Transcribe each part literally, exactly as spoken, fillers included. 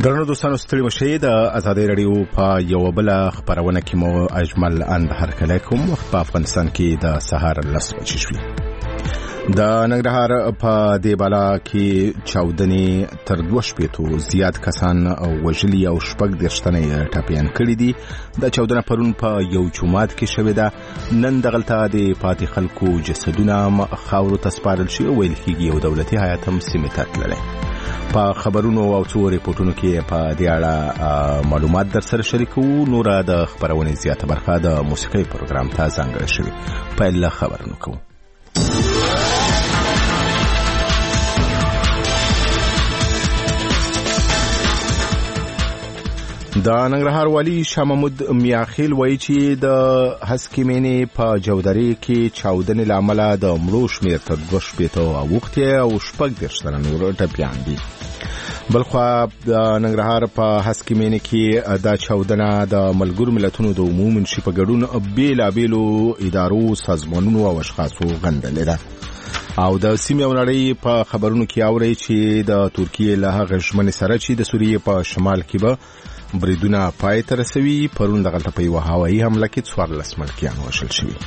درنو دوستانو ستړي مشئ د ازادي رادیو په یو بل خبرونه کې مو اجمل اند هرکلی کوم. وخت په افغانستان کې د سهار لس بجې شوې. د ننګرهار په دې بالا کې چاودنې تر دوه شپېتو زیات کسان وژلي او شپږ دېرش تنه یې ټپیان کړي دي. دا چاودنه پرون په یو جومات کې شوې ده. نن دغلته د پاتې خلکو جسدونه خاورو ته سپارل شوي. ویل کېږي یو دولتي هیات هم سیمې ته تللی. په خبرونو او څو ریپورتونو کې په دې اړه معلومات در سره شریکو. نور د خبرونې زیاته برخه د موسیقي پروګرام ته ځانګړې شوې. پیل خبرونو کوو. د ننګرهار والی شاه محمود میاخیل وایي چې د هسکې مینې په جودرې کې چاودنې له امله د مړو شمېر تر دوه شپېتو اوښتی او شپږ دېرش تنه نور ټپیان دي. بلخوا د ننګرهار په هسکې مینې کې دا چاودنه د ملګرو ملتونو د عمومي منشي په ګډون بېلابېلو ادارو، سازمانونو او اشخاصو غندلې ده. او د سیمې او نړۍ په خبرونو کې اوري چې د ترکیې له هغه ژمنې سره چې د سوریې په شمال کې به بریدونه پای ته رسوي. پرون دغلته په یوه هوایي حمله کې څوارلس ملکیان وژل شوي.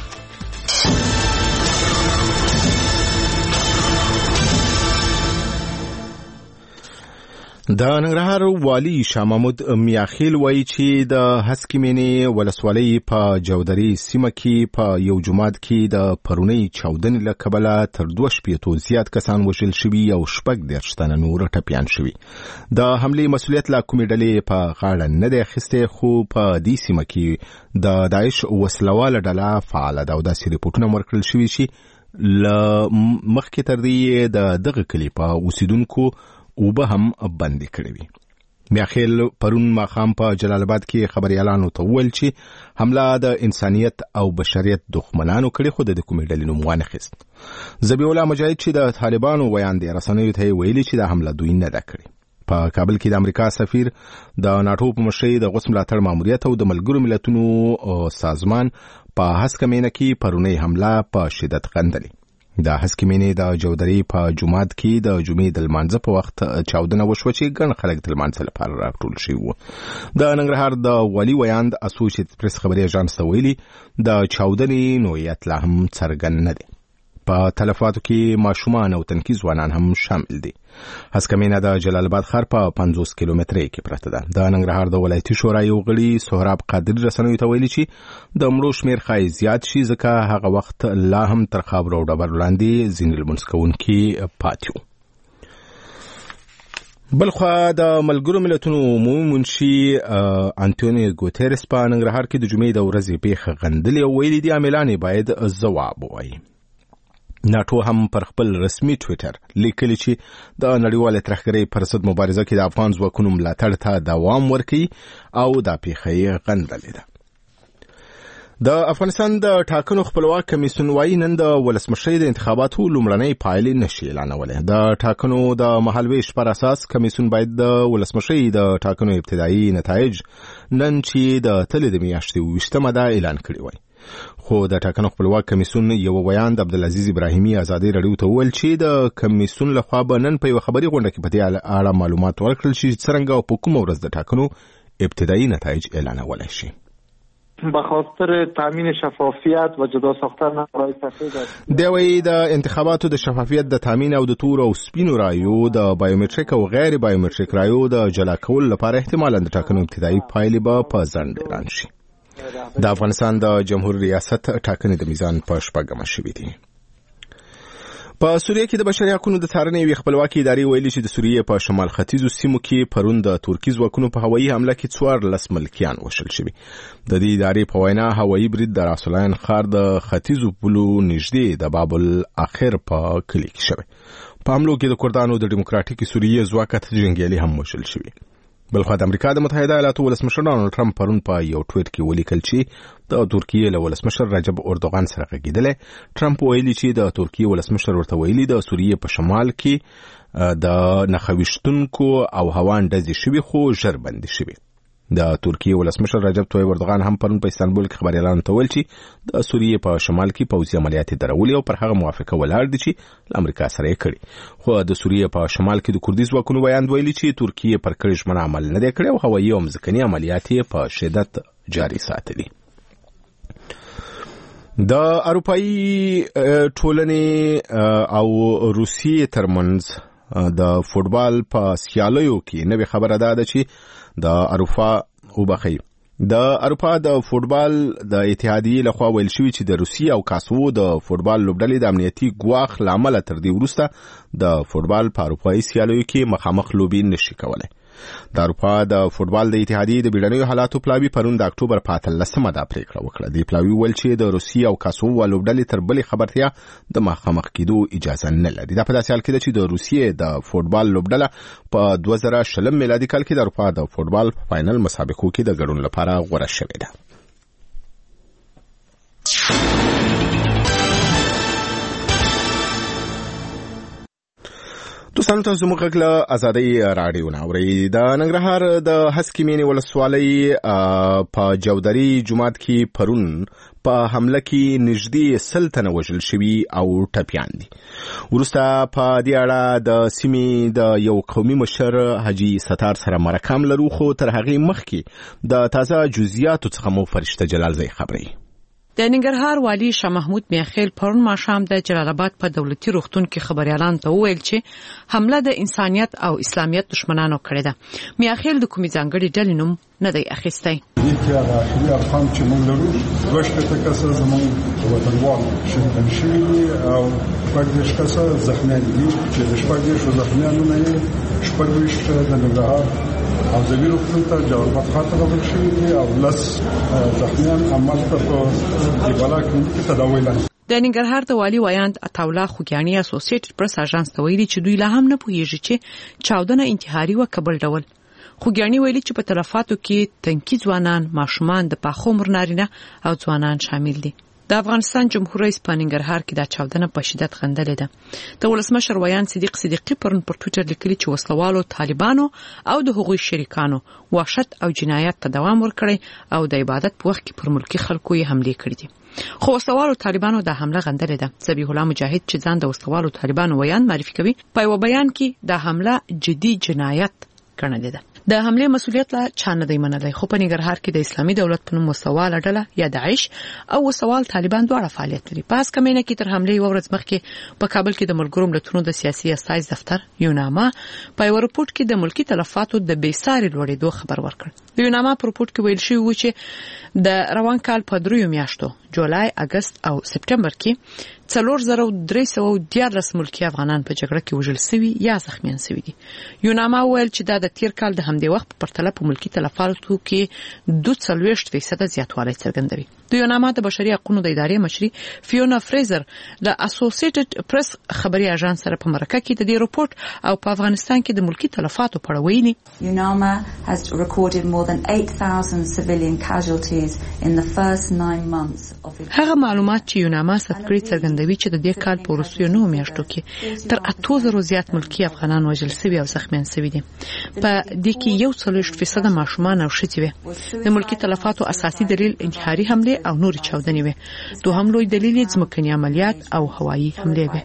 د ننګرهار والی شاه محمود میاخیل وایي چې د هسکې مینې ولسوالۍ په جودرې سیمه کې په یو جومات کې د پرونۍ چاودنې له کبله تر دوه شپېتو زیات کسان وژل شوي او شپږ دېرش تنه نور ټپیان شوي. د حملې مسؤلیت له کومې ډلې په غاړه نه دی اخیستی، خو په دې سیمه کې د داعش وسلواله ډله فعاله ده او داسې ریپورټونه ورکړل شوي چې له مخکې تر دې د دغه کلي په اوسیدونکو اوبه هم بندې کړې وي. میاخیل پرون ماښام په جلال آباد کې خبريالانو ته وویل چې حمله د انسانیت او بشریت دښمنانو کړې، خو د کومې ډلې نوم وانخیست. ذبیح الله مجاهد چې د طالبانو ویان دی رسنیو ته ویلي چې دا حمله دوی نه ده کړې. په کابل کې د امریکا سفیر د ناټو په مشرۍ د غوث ملاتړ ماموریت او د ملګرو ملتونو سازمان په هسکې مینه کې پرونۍ حمله په شدت غندلې. د هسکې مینې د جودرې په جومات کې د جمعې د لمانځه په وخت چاودنه وشوه چې ګڼ خلک د لمانځه لپاره راټول شوي وو. د ننګرهار د والي ویاند اسوسییټډ پریس خبري اژانس ته ویلي د چاودنې نوعیت لا هم څرګند نه دی. په تلفاتو کې ماشومان او تنکي ځوانان هم شامل دي. هسکې مینه د جلال آباد ښار په پنځوس کیلومترۍ کې پرته ده. د ننګرهار د ولایتي شورا یو غړي سهراب قادري رسنیو ته ویلي چې د مړو شمېر ښایي زیات شي، ځکه هغه وخت لا هم تر خاورو او ډبرو لاندې ځینې لمونځ کوونکي پاتې وو. بلخوا د ملګرو ملتونو عمومي منشي انټونیو ګوتریس په ننګرهار کې د جمعې د ورځې پیښه غندلې او ویلي دي عاملان باید ځواب ووایي. ناټو هم پر خپل رسمي ټویټر لیکلی چې د نړیوالې ترهګرۍ پر ضد مبارزه کې د افغان ځواکونو ملاتړ ته دوام ورکوي او دا پیښه یې غندلې ده. د افغانستان د ټاکنو خپلواک کمیسیون وايي نن د ولسمشرۍ د انتخاباتو لومړنۍ پایلې نشي اعلانولی. د ټاکنو د مهالویش پر اساس کمیسیون باید د ولسمشرۍ د ټاکنو ابتدایي نتایج نن چې د تلې د میاشتې اوویشتمه ده اعلان کړي وای. خو د ټاکنو خپلواک کمیسیون یو ویاند عبدالعزیز ابراهیمي ازادي رادیو ته وویل چې د کمیسیون لخوا به نن په یوه خبري غونډه کې په دې اړه معلومات ورکړل شي چې څرنګه او په کومه ورځ د ټاکنو ابتدایي نتایج اعلانولی شي. به خاطر تامین شفافیت و جدا ساختن رای سفید دی وی د انتخاباتو د شفافیت د تامین او د تور او سپینو رایو د بایومټریک او غیر بایومټریک رایو د جلا کولو لپاره احتمالاً د ټاکنو ابتدایي پایلې به په ځنډ اعلان شي. د افغانستان د جمهور ریاست ټاکنې د میزان په شپږمه شوې دي. په سوریه کې د بشري حقوقو د څارنې یوې خپلواکې ادارې ویلي چې د سوریې په شمال ختیځو سیمو کې پرون د ترکي ځواکونو په هوایي حمله کې څوارلس ملکیان وژل شوي. د دې ادارې په وینا هوایي برید د راسلاین ښار د ختیځو پولو نږدې د باب الاخر په کلي کې شوی. په حملو کې د کردانو د ډیموکراتیکي سوریې ځواک جنګیالي هم وژل شوي. بلخوا د امریکا د متحده ایالاتو ولسمشر ډانلډ ټرمپ پرون په یو ټویټ کې ولیکل چې د ترکیې له ولسمشر رجب اردوغان سره غږېدلی. ټرمپ ویلي چې د ترکیې ولسمشر ورته ویلي د سوریې په شمال کې د نښه ویشتونکو او هوان ډزې شوي خو ژر بندې شوي. د ترکیه ولسمشر رجب طیب اردوغان هم پرون په استانبول کې خبريالانو ته ویل چې د سوریې په شمال کې پوځي عملیات درولې او پر هغه موافقه ولاړ دي چې له امریکا سره یې کړي. خو د سوریې په شمال کې د کوردي ځواکونو بیان ویلي چې ترکیه پر کړي ژمنه عمل نه دی کړی او هوایي او ځمکني عملیات یې په شدت جاري ساتلي. د اروپאי ټولنې او روسیې ترمنځ د فوتبال په سیالیو کې نوې خبره ده چې د اروپا وبخي د اروپا د فوتبال د اتحادیې لخوا ویل شوی چې د روسیې او کاسوو د فوتبال لوبډلې د امنیتي ګواښ لامل تر دې وروسته د فوتبال په اروپאי سیالیو کې مخامخ لوبي نشي کولای. د اروپا د فوتبال د اتحادیې د بیړنیو حالاتو پلاوي پرون د اکتوبر په اتلسمه دا پریکړه وکړه. د پلاوي ول چې د روسیې او کاسوو لوبډلې تر بلې خبرتیا د مخامخ کېدو اجازه نه لري. دا په داسې حال کې چې د روسیې د فوتبال لوبډله په دوه زره شلم میلادي کال کې د اروپا د فوتبال په فاینل مسابقو کې د ګډون لپاره غوړه شوې ده. دوستانو ته زموږ غږ له ازادۍ راډیو نه اورئ. د ننګرهار د هسکې مینې ولسوالۍ په جودري جومات کې پرون په حمله کې نږدې سل تنه وژل شوي او ټپیان دي. وروسته په دې اړه د سیمې د یو قومي مشر حاجي ستار سره مرکه هم لرو، خو تر هغې مخکې د تازه جزئیاتو څخه مو فرشته جلالزی خبري. د ننګرهار والي شاه محمود میاخیل پرون ماښام د جلال آباد په دولتي روغتون کې خبريالانو ته وویل چې حمله د انسانيت او اسلامیت دشمنانو کړې ده. میاخیل د کومې ځانګړي ډلې نوم نه دی اخیستی. یکی از اخیری ارقام چې موږ لرو دوه شپېته کسه زموږ وطنوال شهیدان شوي دي او شپږ دېرش کسه زخمیان دي چې د شپږ دېرشو زخمیانو نه یې شپږ ویشت د ننګرهار او زمي روغتون ته جلال آباد ښار ته راوړل شوي دي او لس زخمیان همالته په دیبالا کلینیک کې تداوی لاندې. د ننګرهار د والي ویاند عطاالله خوګیاني اسوسییټډ پریس اژانس ته ویلي چې دوی لا هم نه پوهیږي چې چاودنه انتحاري و کبل ډول. خوګیاني ویلي چې په تلفاتو کې تنکي ځوانان، ماشومان، د پاخو عمر نارینه او ځوانان شامل دي. د افغانستان جمهور رئیس په ننګرهار کې دا چاودنه په شدت غندلې ده. د ولسمشر ویاند صدیق صدیقي پرون پر ټوئیټر لیکلي چې وسلوالو طالبانو او د هغوی شریکانو وحشت او جنایت ته دوام ورکړي او د عبادت په وخت کې پر ملکی خلکو یې حمله کړې دي. خو وسلوالو طالبانو دا حمله غندلې ده. ذبیح الله مجاهد چې ځان د وسلوالو طالبانو ویاند معرفي کوي په یو بیان کې دا حمله جدي جنایت ګڼلې ده. د حمله مسؤلیت لا چا نه دی منلی، خو په ننګرهار کې د اسلامي دولت په نوم وسوال ډله یا داعش او وسوال طالبان دواړه فعالیت لري. په اسکمینه کې تر حمله یو ورځ مخکې په کابل کې د ملګرو ملتونو د سیاسي استازي دفتر یوناما په یو رپورت کې د ملکی تلفاتو د بیساري لوړېدو خبر ورکړ. د یوناما په رپورت کې ویل شوی و چې د روان کال په دریو میاشتو جولای، اگست او سپټمبر کې څلور زره درې سوه دیارلس ملکی افغانان په جګړه کې وژل شوي یا زخمیان شوي دي. یوناما ویل چې دا د تیر کال د همدې وخت په پرتله په ملکی تلفاتو کې دوه څلوېښت فیصده زیاتوالی څرګندوي. د یوناما د بشري حقوقو د ادارې مشري فیونا فریزر د اسوسییټډ پریس خبري اژانس سره په مرکه کې د دې رپورت او په افغانستان کې د ملکی تلفاتو په اړه ویلي. Unama has recorded more than eight thousand civilian casualties in the first nine months of its. هغه معلومات چې یوناما ثبت کړي څرګندوي چې د دې کال په وروستیو نهو میاشتو کې تر اتو زرو زیات ملکی افغانان وژل شوي او زخمیان شوي دي. په دې کې یو څلوېښت فیصده ماشومان او ښځې وي. د ملکی تلفاتو اساسي دلیل انتحاري حمله او نوري چاودنې وي. دوهم لوی دلیل یې ځمکني عملیات او هوایي حملې وي.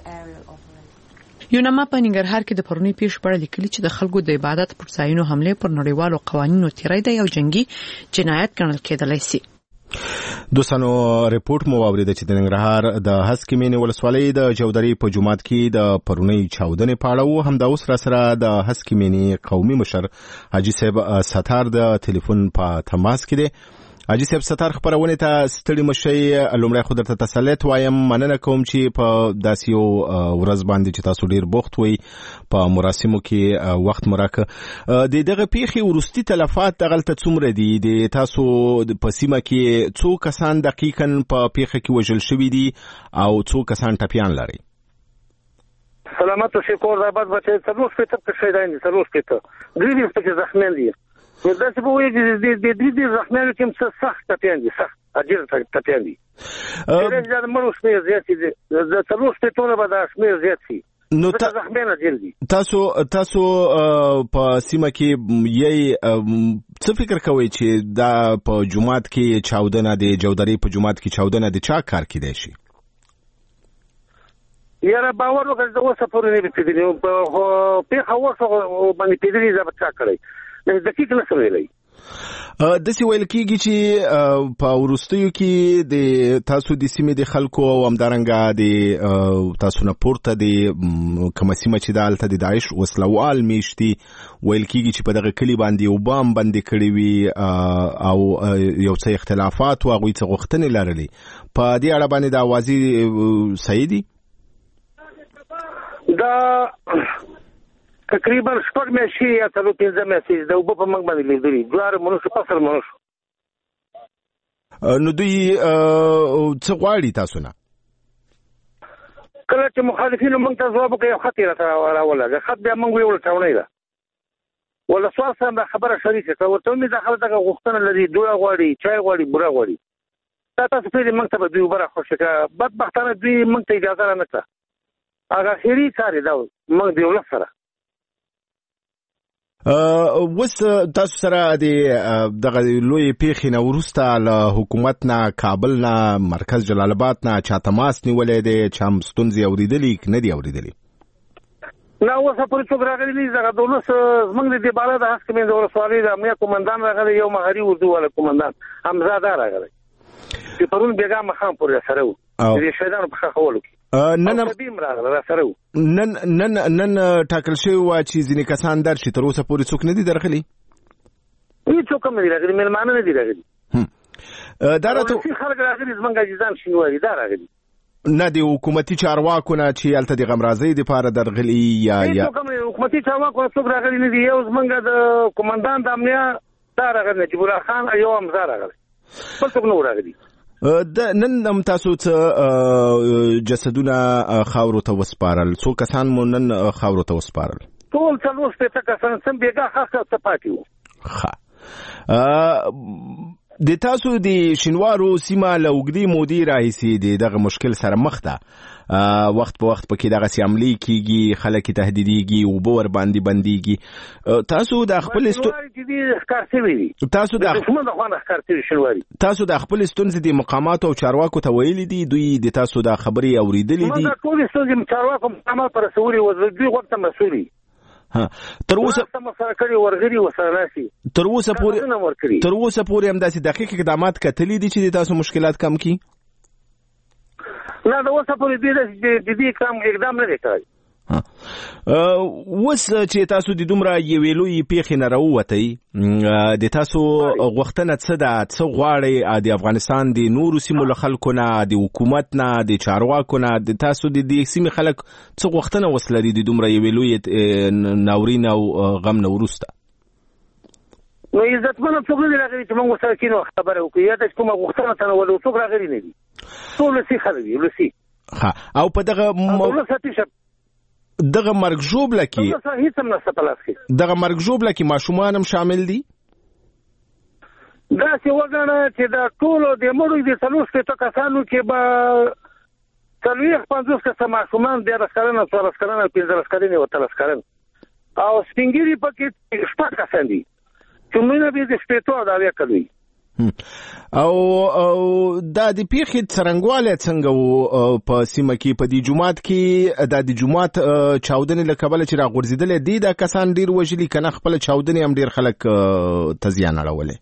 یوناما په ننګرهار کې د پرونی پیښ په اړه لیکلي چې د خلکو د عبادت پر ځایونو حمله پر نړیوالو قوانینو تیری دی او جنگي جنایت ګڼل کېدلی شي. دوستانو ریپورت مو واورید چې د ننګرهار د هسکې مینې ولسوالۍ د جودري په جومات کې د پرونی چاودنې په اړه و. همدا اوس را سره د هسکې مینې قومي مشر حاجي صاحب ستار د ټلیفون په تماس کې دی. حاجي صاحب ستار خبرونه ته ستړي مشي، لومړی خو درته تسلیت وایم، مننه کوم چې په داسې یو ورځ باندې چې تاسو ډیر بوخت وئ په مراسمو کې وخت مراکه. د دغه پیښې وروستي تلفات دغلته څومره دي؟ د تاسو په سیمه کې څو کسان دقیقاً په پیښه کې وژل شوي دي او څو کسان ټپیان لري؟ سلامت اوسئ کور د آباد بچی څلور شپېته شهیدان دي، څلور شپېته درې دېرش پکې زخمیان دي. نو داسې به وایي چې د درې دېرش زخمیانو کې هم څه سخت ټپیان دي، سخت اجیر ټپیان دي. ډېر زیات مړو شمېر زیات دي، د څلور شپېتو نه به دا شمېر زیات شي. نو زخمیان ډیر دي. تاسو تاسو په سیمه کې یې څه فکر کوئ چې دا په جماعت کې چاودنه د جودري په جماعت کې چاودنه د چا کار کیدای شي؟ یاره باور وکړه د اوسه پورې نه پیډلی په پیخه اوسه باندې پیډلی زما چا کړی دقیق نه سویلای. د سی ویل کېږي چې په ورستیو کې د تاسو د سیمې د خلکو او همدارنګه د تاسو نه پورته د کومه سیمه چې د الته د داعش وسلوال میشتي ویل کېږي چې په دغه کلی باندې یو بام باندې کړی وي او یو څه اختلافات او هغوی څه غوښتنې لرلې. په دې اړه باندې د اوازې صحیح دي؟ دا تقریبا شپږ میاشتې یا څلور پنځه میاشتې د اوبه په موږ باندې لیدلي دواره منوشو فصل منوشو. نو دوی څه غواړي تاسو نه؟ کله چې مخالفینو موږ ته ځواب وکړي یو خط یې راته راولګه خط بیا موږ ویې ولټونی ده ولا سوال سره دا خبره شریکه که ورته مې دا خلک دغه غوښتنه لري دوی غواړي چای غواړي بوره غواړي دا تاسو پرېږدئ موږ ته به دوی اوبه راخوشي کړه. بدبختانه دوی موږ ته اجازه رانه کړه هغه خیري کار یې دا موږ د ولس سره وس تاسو سره د دغه لوی پیښې نه وروسته له حکومت نه کابل نه مرکز جلال آباد نه چا تماس نیولې دی چا هم ستونزې اورېدلې نه دي اورېدلې؟ نه اوسه پورې څوک راغلی دي دغه د ولس زموږ د دې بالا د حسکمې د ولسوالۍ د امنیه قومندان راغلی یو مهاري اردو والا قومندان حمزاده راغلی چې پرون بیګا مخام پورې سره و د شهیدانو په خښولو کې نن نن نن نن ټاکل شوی و چې ځینې کسان درشي تر اوسه پورې څوک نه دي درغلي؟ هیڅوک هم نه دي راغلي مېلمانه نه دي راغلي دا راته خلک راغلي زموږ عزیزان شینواري دا راغلي نه د حکومتي چارواکو نه چې هلته د غمرازۍ دپاره درغلي یا یا هیڅوک هم نه حکومتي چارواکو نه څوک راغلي نه دي. یو زموږ د قومندان د امنیه دا راغلی نجیب الله خان یو حمزه راغلی بل څوک نه و راغلي. نن هم تاسو څه جسدونه خاورو ته وسپارل؟ څو کسان مو نن خاورو ته وسپارل؟ ټول څلور شپېته کسان سم بیګا ښه څه پاتې وو. ښه د تاسو د شینوارو سیمه له اوږدې مودې راهیسې د دغه مشکل سره مخ ده وخت په وخت پکې دغسې حملې کېږي خلک یې تهدیدېږي اوبه ورباندې بندېږي. تاسو د خپل تاسو د تاسو د خپل ستونزې د مقاماتو او چارواکو ته ویلي دي دوی د تاسو د خبرې اورېدلې دي؟ موږ ټولې ستونزې چارواکو مقاماتو ته رسولي وو دوی غوږ ته مسؤلي تر اوسه تر اوسه پورې تر اوسه پورې همداسې دقیق اقدامات کتلي دي چې د تاسو مشکلات کم کړي؟ نه د اوسه پورې د دې کم اقدام نه دی کړی. اوس چې تاسو د دومره یوې لویې پیښې نه راووتئ د تاسو غوښتنه څه ده؟ څه غواړئ د افغانستان د نورو سیمو له خلکو نه د حکومت نه د چارواکو نه د تاسو د دې سیمې خلک څه غوښتنه اوس لري د دومره یوې لویې ناورین او غم نه وروسته؟ نو عزتمنه څوک نه دي راغلي چې موږ ورسره کینو خبره وکړو یا د کومه غوښتنه ته نه ولو څوک راغلي نه دي ټول ولسي خلک دي ولسي. او په دغه دغه مرګ ژوبله کې دغه مرګ ژوبله کې ماشومان هم شامل دي؟ داسې وګڼه چې د ټولو د مړو د څلور شپېته کسانو کې به څلوېښت پنځوس کسه ماشومان دیارلس کلن څوارلس کلن او پنځلس کلن او اتلس کلن او سپین ږیري پکې شپږ کسان دي چې مړونه به د شپېتو او د اویا کلو وي. او دا د پیښې څرنګوالی څنګه و په سیمه کې؟ په دې جومات کې دا د جومات چاودنې له کبله چې راغورځېدلی دی دا کسان ډېر وژلي که نه خپله چاودنې هم ډېر خلک ته زیان اړولی؟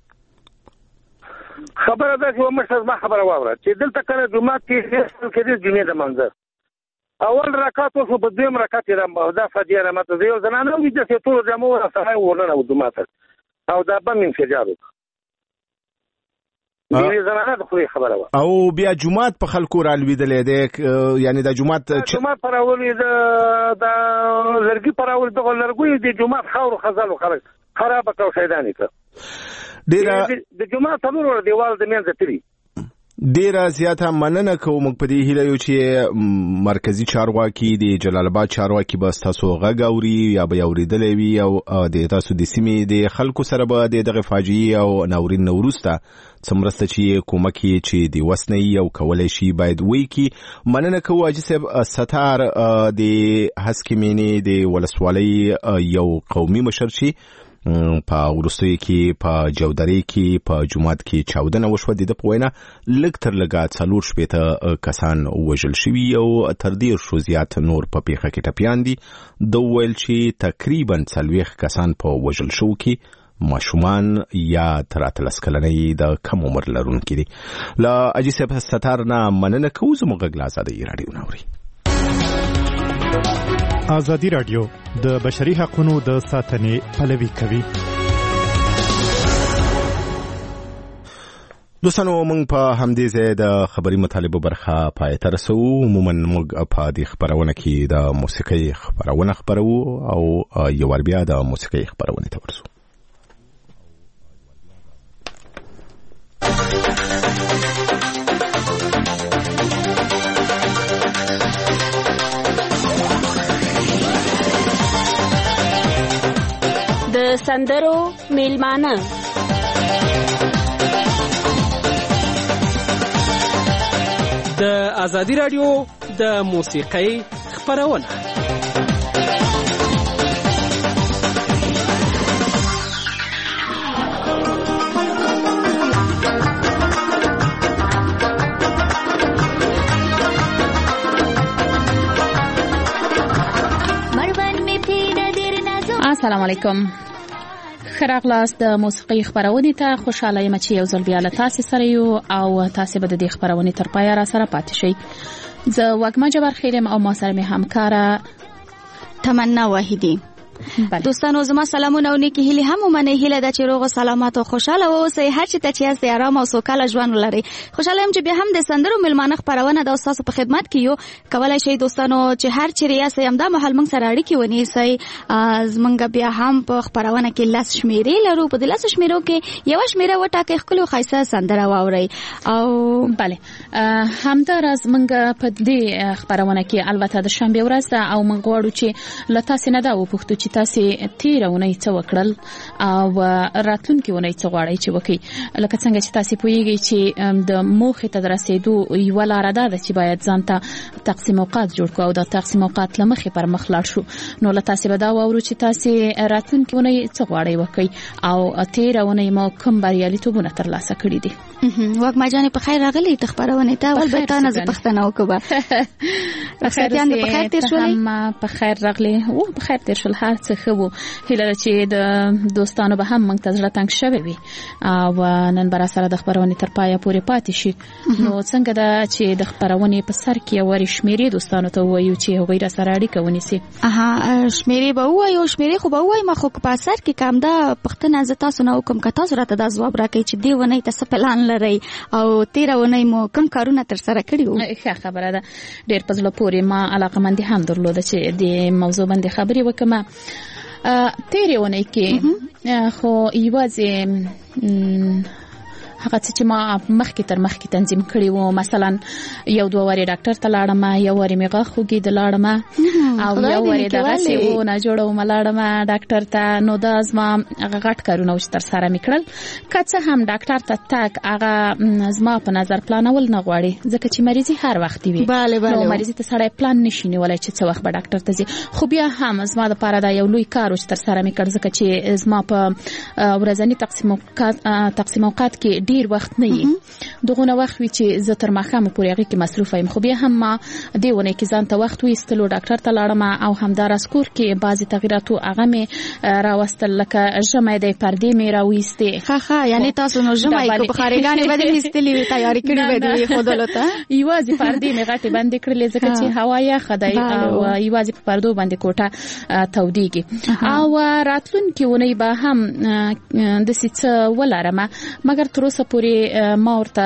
خبره دا چې ومشته زما خبره واوره چې دلته کله جومات کې کېدل جمعې د منظر اول رکعت وشو په دویم رکعت یې دا فدیه راماته زه یو زنانه وویده چې ټولو جامو سړی ورننه و جومات او دا بم انفجار وکړه او بیا جومات په خلکو رالوېدلی دی یعنې دا جومات جومات په راولي د لرګي په راولي دغه لرګیو د جومات خاورو خزلو خلک خرابه کړه او شیدان یې کړه. د جومات څلور دیوال د منځه تلي ډیره زیاته مننه کوم په دې هیله یو چې مرکزی چارواکي د جلال آباد چارواکي به تاسو غږ اوري یا به اوریدلې وي او د تاسو د سیمې د خلکو سره به دغه فاجعه او ناورین نوروسته څمرسته چې کومک چې دی وسنی او کولای شي باید وی کی مننه کوو اجي صاحب ستار د هسکمینې د ولسوالۍ یو قومي مشر شي په ورستوي کې په جودري کې په جمعات کې چاودنه وشوه د په وینا لږ تر لږه څلور شپېته کسان وژل شوي او تر ډیر شو زیات نور په پیښه کې ټپیان دي د ویل چې تقریبا څلوېښت کسان په وژل شو کې ماشومان یا تر اتلس کلنۍ د کم عمر لرونکي دي. له اجي صاحب ستار نه مننه کوو. زموږ غږ له ازادۍ راډیو نه اوري. ازادي راډیو د بشري حقوقو د ساتنې پلوي کوي. دوستانو موږ په همدې ځای د خبري مطالبه برخه پای ته رسو. عموما موږ په دې خبرونه کې د موسیقۍ خبرونه خبرو او یو ور بیا د موسیقۍ خبرونه ته ورسو. د سندرو میلمانه د ازادي راډیو د موسیقۍ خبرونه. السلام علیکم. خراغلاس د موسیقي خبرونه ته خوشاله یم چې یو ځل بیا له تاسو سره یو او تاسو به د دې خبرونه تر پایه را سره پاتې شئ. زه وګما جبر خیرم او ما سره مې همکاره تمنا واحدی. دوستانو زما سلامونه او نیکی هیله هم ومنه. هیله د چې روغ سلامت او خوشاله اوسئ. هر چې ته چې یې آرام او سوکاله ژوند ولرئ. خوشاله یم چې بیا هم د سندرو ملمانه خبرونه د تاسو په خدمت کې یو. کولای شئ دوستانو چې هر چې ریاسي هم د محل موږ سره اړیکې ونیسئ. زمونږ بیا هم په خبرونه کې لاس شمیرې لرو. په د لاس شمیرو کې یو شمیره وټاکئ خپل خاصه سندره واورئ. او bale همدارز موږ په دې خبرونه کې البته د شنبه ورځ ده او موږ غواړو چې لته سینه دا وپوښتو چې تاسو تیرونه څه وکړل او راتلونکي ونه څه غواړئ چې وکړي. لکه څنګه چې تاسو پوهیږئ چې د موخې ته رسیدو یو لار ده چې باید ځان ته تقسیم اوقات جوړ کړو او د تقسیم اوقات لمخې پر مخ لاړ شو. نو لته تاسو به دا وورو چې تاسو راتلونکي ونه څه غواړئ وکړي او تیرونه مو کوم بریالیتوبونه ترلاسه کړی دي. وګ ما جانې په خیر راغلی ته خبرونه ته البته نه ز پښتنه وکړه. په خیر یان په خیر تیر شولې. ما په خیر راغلی او په خیر تیر شول. هر څه خو هیله چې د دوستانو به هم موږ ته زړه تنګ شوي وي او نن بر سره د خبرونه تر پایه پورې پاتې شي. نو څنګه دا چې د خبرونه په سر کې ور شمیرې دوستانو ته وایو چې هغوی را سره اړیکه ونیسي. اها شمیرې به وایو شمیرې خو به وایي ما خو په سر کې کم دا پښتنه ز تاسو نه کوم که تاسو راته دا ځواب راکړئ چې دی ونه تاسو پلان لرئ او تیرونه مو کوم کارونه تر سره کړی وو. ښه خبره ده. ډېر په زړه پورې ما علاقمندي هم درلوده چې د موضوع باندې خبرې وکړم. تیرونه کې خو یوازې هغه چې ما مخکې تر مخکې تنظیم کړی وو. مثلا یو دوه وری ډاکټر ته لاړم، یو وری میغه خوګي د لاړم او یو وری دغه سی و نه جوړو ملاړم ډاکټر ته. نو دا زما هغه غټ کارونه چې تر سره میکړل. کڅه هم ډاکټر ته تک هغه زما په نظر پلانول نه غواړي ځکه چې مریضي هر وخت وي. بله بله. نو مریضي ته سړی پلان نشي نیولای چې څه وخت به ډاکټر ته ځي. خو بیا هم زما د پاره دا یو لوی کار چې تر سره میکړ ځکه چې زما په ورځنی تقسیم تقسیم اوقات کې ډیر وخت نه وي. دغه وخت وی چې زه تر ماښام پورې هغه کې مصروف یم. خو بیا هم ما دیونه کې ځان ته وخت وېستلو ډاکټر ته لاړم او همدار اسکور کې بعضی تغیراتو هغه مې راوستل لکه ژمې د پردې مې راوېستې. ها ها یعنی تاسو نو ژمې کو بخارګانې باندې وېستلې وي تیاری کړې وې خودلو ته. یوازې پردې مې غټې باندې کړلې ځکه چې هوا یې خدای او یوازې په پردو باندې کوټه تودېږي. او راتلونکي ونې به هم د څه ولرم مګر تر اوسه پورې ما ورته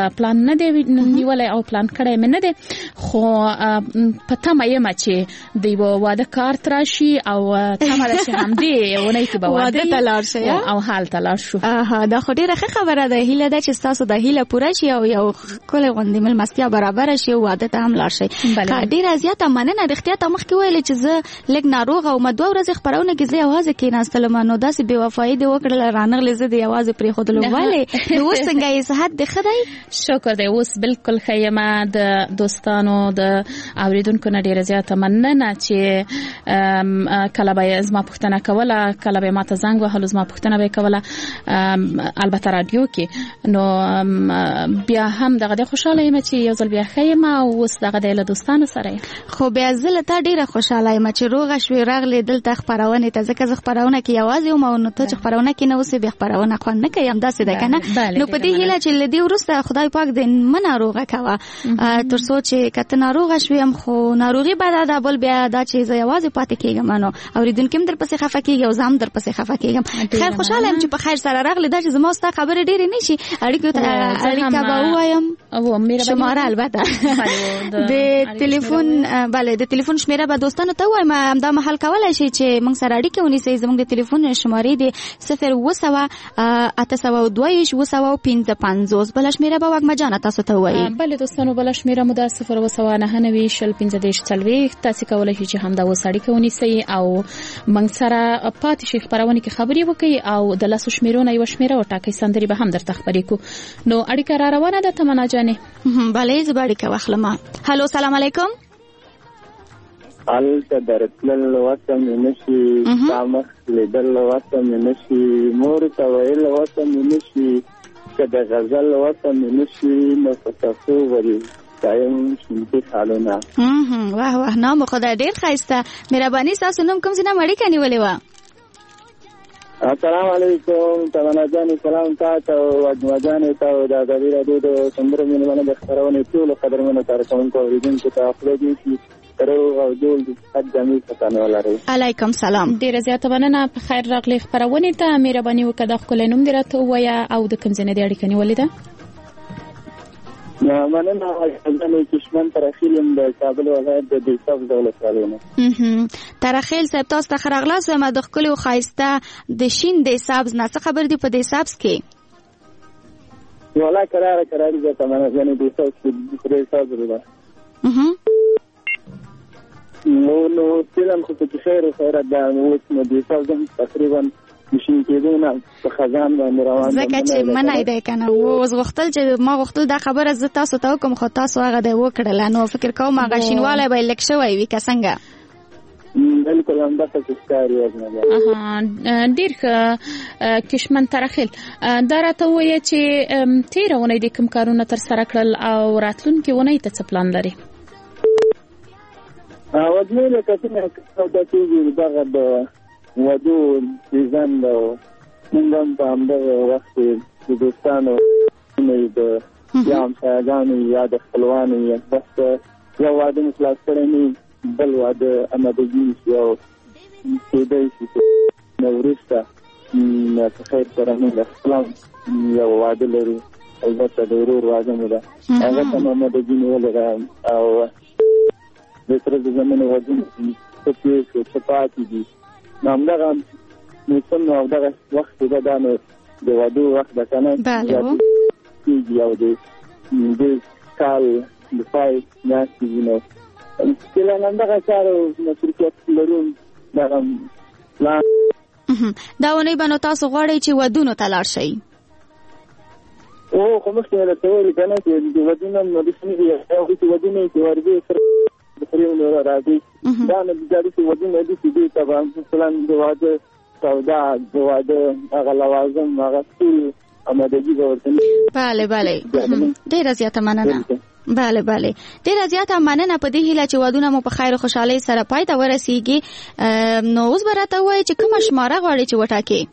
پلان نه دی نیولای او پلان کړی مې نه دی خو پته مې ما چې دی واده کارت راشي او تمه ده چې هم دی ونې کې به واده تلار شي او حال تلار شو. اه دا خو ډیره ښه خبره ده. هیله ده چې تاسو د هیله پوره شي او یو کله غوندې ملمستیا برابر شي او واده ته هم لاړ شي. ډیره زیاته مننه. د اختیار ته مخکې ویل چې زه لږ ناروغه او مدو ورځ خبرونه کې زه یوازې کېناستلم نو داسې بې وفایي دې وکړله رانغلې زه د یوازې پرېښودلو ولې نو اوس څنګه یې صحت دې ښه دی؟ شکر دی اوس بالکل ښه یم. د دوستانو د اورېدونکو نه ډېره زیاته مننه چې کله به یې زما پوښتنه کوله کله به یې ماته زنګ وهلو زما پوښتنه به یې کوله البته راډیو کې نو بیا هم دغه دې خوشحاله یم چې یو ځل بیا ښه یم او اوس دغه دی له دوستانو سره یم. خو بیا زه له تا ډېره خوشحاله یم چې روغه شوې راغلې دلته خپرونې ته ځکه زه خپرونه کې یوازې یم او نو ته چې خپرونه کې نه اوسې بیا خپرونه خوند نه کوي همداسې ده که نه. نو په دې هیله چې له دې وروسته خدای پاک دې مه ناروغه کوه تر څو چې که ته ناروغه شوې یم خو ناروغي بده ده بل بیا دا چې زه یوازې پاتې کېږم نو اورېدونکي هم درپسې خفه کېږي او زه هم درپسې خفه کېږم. خیر خوشحاله یم چې په خیر سره راغلې دا چې زما ستا خبرې ډېرې نه شي اړیکو ته اړیکه به ووایم شماره البته د تلیفون بله د تلیفون شمیره به دوستانو ته ووایم همدا مهال کولی شي چې موږ سره اړیکه ونیسئ. زموږ د تلیفون شمارې د صفر اوه سوه اته سوه دوه ویشت اوه سوه پنځه پنځوس بله شمیره به وږمه جانه تاسو ته ووایي. بله دوستانو بله شمیره مو د صفر اوه سوه نهه نوي شل پنځه دېرش څلوېښت تاسې کولی شئ چې همدا اوس اړیکه ونیسئ او موږ سره پاتې شئ خپرونې کې خبرې وکړئ او د لسو شمیرو نه یوه شمیره وټاکئ سندرې به هم درته خپرې کړو. نو اړیکه را روانه ده تمنا جانې. بله زه به اړیکه واخلم. هلو سلام علیکم. هلته درتلل وسه مې نشي ستا مخ لیدل وسه مې نشي مور ته ویل وسه مې نشي که د غزل وسه مې نشي نو په څپو وري ستایم شونکي خالونه. واه واه نام خدای ډېر ښایسته. مهرباني ستاسو نوم کوم ځای نه اړیکه نیولې وه؟ السلام علیکم تمنا جانې سلام تا ته او اجمع جانې ته او د ازادي راډیو د سندرو مینوالو د خپرونې ټولو قدرمنو کارکوونکو اورېدونکو ته خدای دې شي روغ او جوړ دي حد جميل ستانه ولري. علیکم سلام. ډیره زیاته مننه په خیر راغلی خپرونې ته. مهرباني وکړه د خپل نوم دې راته ووایه او د کوم ځای نه دې اړیکه نیولې ده؟ مننه حاجي کشمن ترخیل د کابل ولایت د دیساب ولسوالۍ نه. ترخیل صاحب تاسو ته ښه راغلاست. وایم د ښکلي او ښایسته د شین دیساب نه څه خبر دي په دیساب کې؟ والله قراره قراره ده تمنا جانې دیساب کې دیساب ده. نو نو فلم خو په خیر او خیرات ده نو نو دیساب تقریبا مشین کېدونه په خزان باندې روان دي ځکه چې منای دی کنه اوس غوښتل چې ما غوښتل دا خبره زه تاسو ته وکم خو تاسو هغه دی وکړل نو فکر کوم هغه شینواله به لک شوی وي که څنګه؟ بالکل هم دا څه ښکاري اها ډیر ښه کشمن ترخیل دا راته وایي چې تېره اونۍ د کوم کارونه تر سره کړل او راتلونکي اونۍ ته څه پلان لري؟ ودمې له کتنه دا چې دغه د ودو سیزن دا موږ هم په همدغه وخت کې د دوستانو د یا همسایګانو یا د خپلوانو یا بس یو واده مو خلاص کړی نه بل واده امادګي یو کېدای شي نو وروسته په خیر سره موږ خپل یو واده لرو البته د ورور واده مو ده هغه ته مو امادګي نیولې ده او د سره د زمانې واده څه کې څه پاتې دي نو همدغه موسم او دغه وخت ده دا نو د واده وخت ده که نه کېږي او د کال د پای میاشتې وي نو کله همدغه کار او مصروفیت لرو دغه پلان دا اونۍ به نو تاسو غواړئ چې ودونو ته لاړ شئ؟ او خو مخکې مې درته ویلي که نه چې د ودونه نو رسمي دي هغوی چې ودونه چې ورځې سره د پرېونو راځي دا نه د چې ودونه دي چې دوی ته به مثلا د واده سودا د واده هغه لوازم هغه ټول آمادګي به ورته بله بله ډېره زیاته مننه. بله بله ډېره زیاته مننه په دې هیله چې ودونه مو په خیر او خوشحالۍ سره پای ته ورسیږي. نو اوس به راته ووایئ چې کومه شماره غواړئ چې وټاکئ؟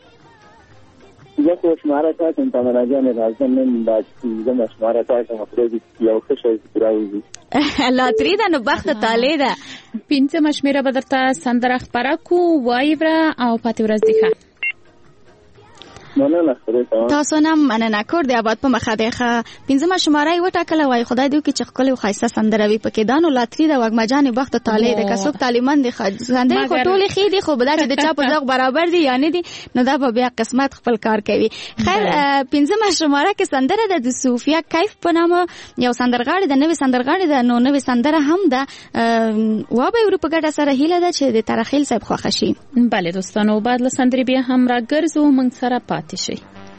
زه خو شماره ټاکم تمنا جانې راځم نن دا چې زه شماره ټاکم پرېږدي یو ښه شی راوځي لاتري ده نو بخت طالع ده. پنځمه شمېره به درته سندره خپره کړو وایې وره او پاتې ورځ دې ښه. مننه خدای تاسو نه مننه کور دی آباد په مخه دی ښه پنځمه شماره یې وټاکله وای خدای دې وکړي چې ښکلې او ښایسته سندره وي پکې دا نو لاتري د وږمجانې بخت طالع دی که څوک تعلیمند دي سندرې خو ټولې ښې دي خو به دا چې د چا په ذوق برابر دي یا نه دي نو دا به بیا قسمت خپل کار کوي. خیر پنځمه شماره کې سندره ده د صوفیا کیف په نامه یو سندرغاړې د نوې سندرغاړې ده نو نوې سندره هم ده وابه ورو په ګډه سره هیله ده چې د ترخیل صاحب خوښه شي. بله دوستانو بعد له سندرې بیا هم راګرځو موږ سره پاتې شئ.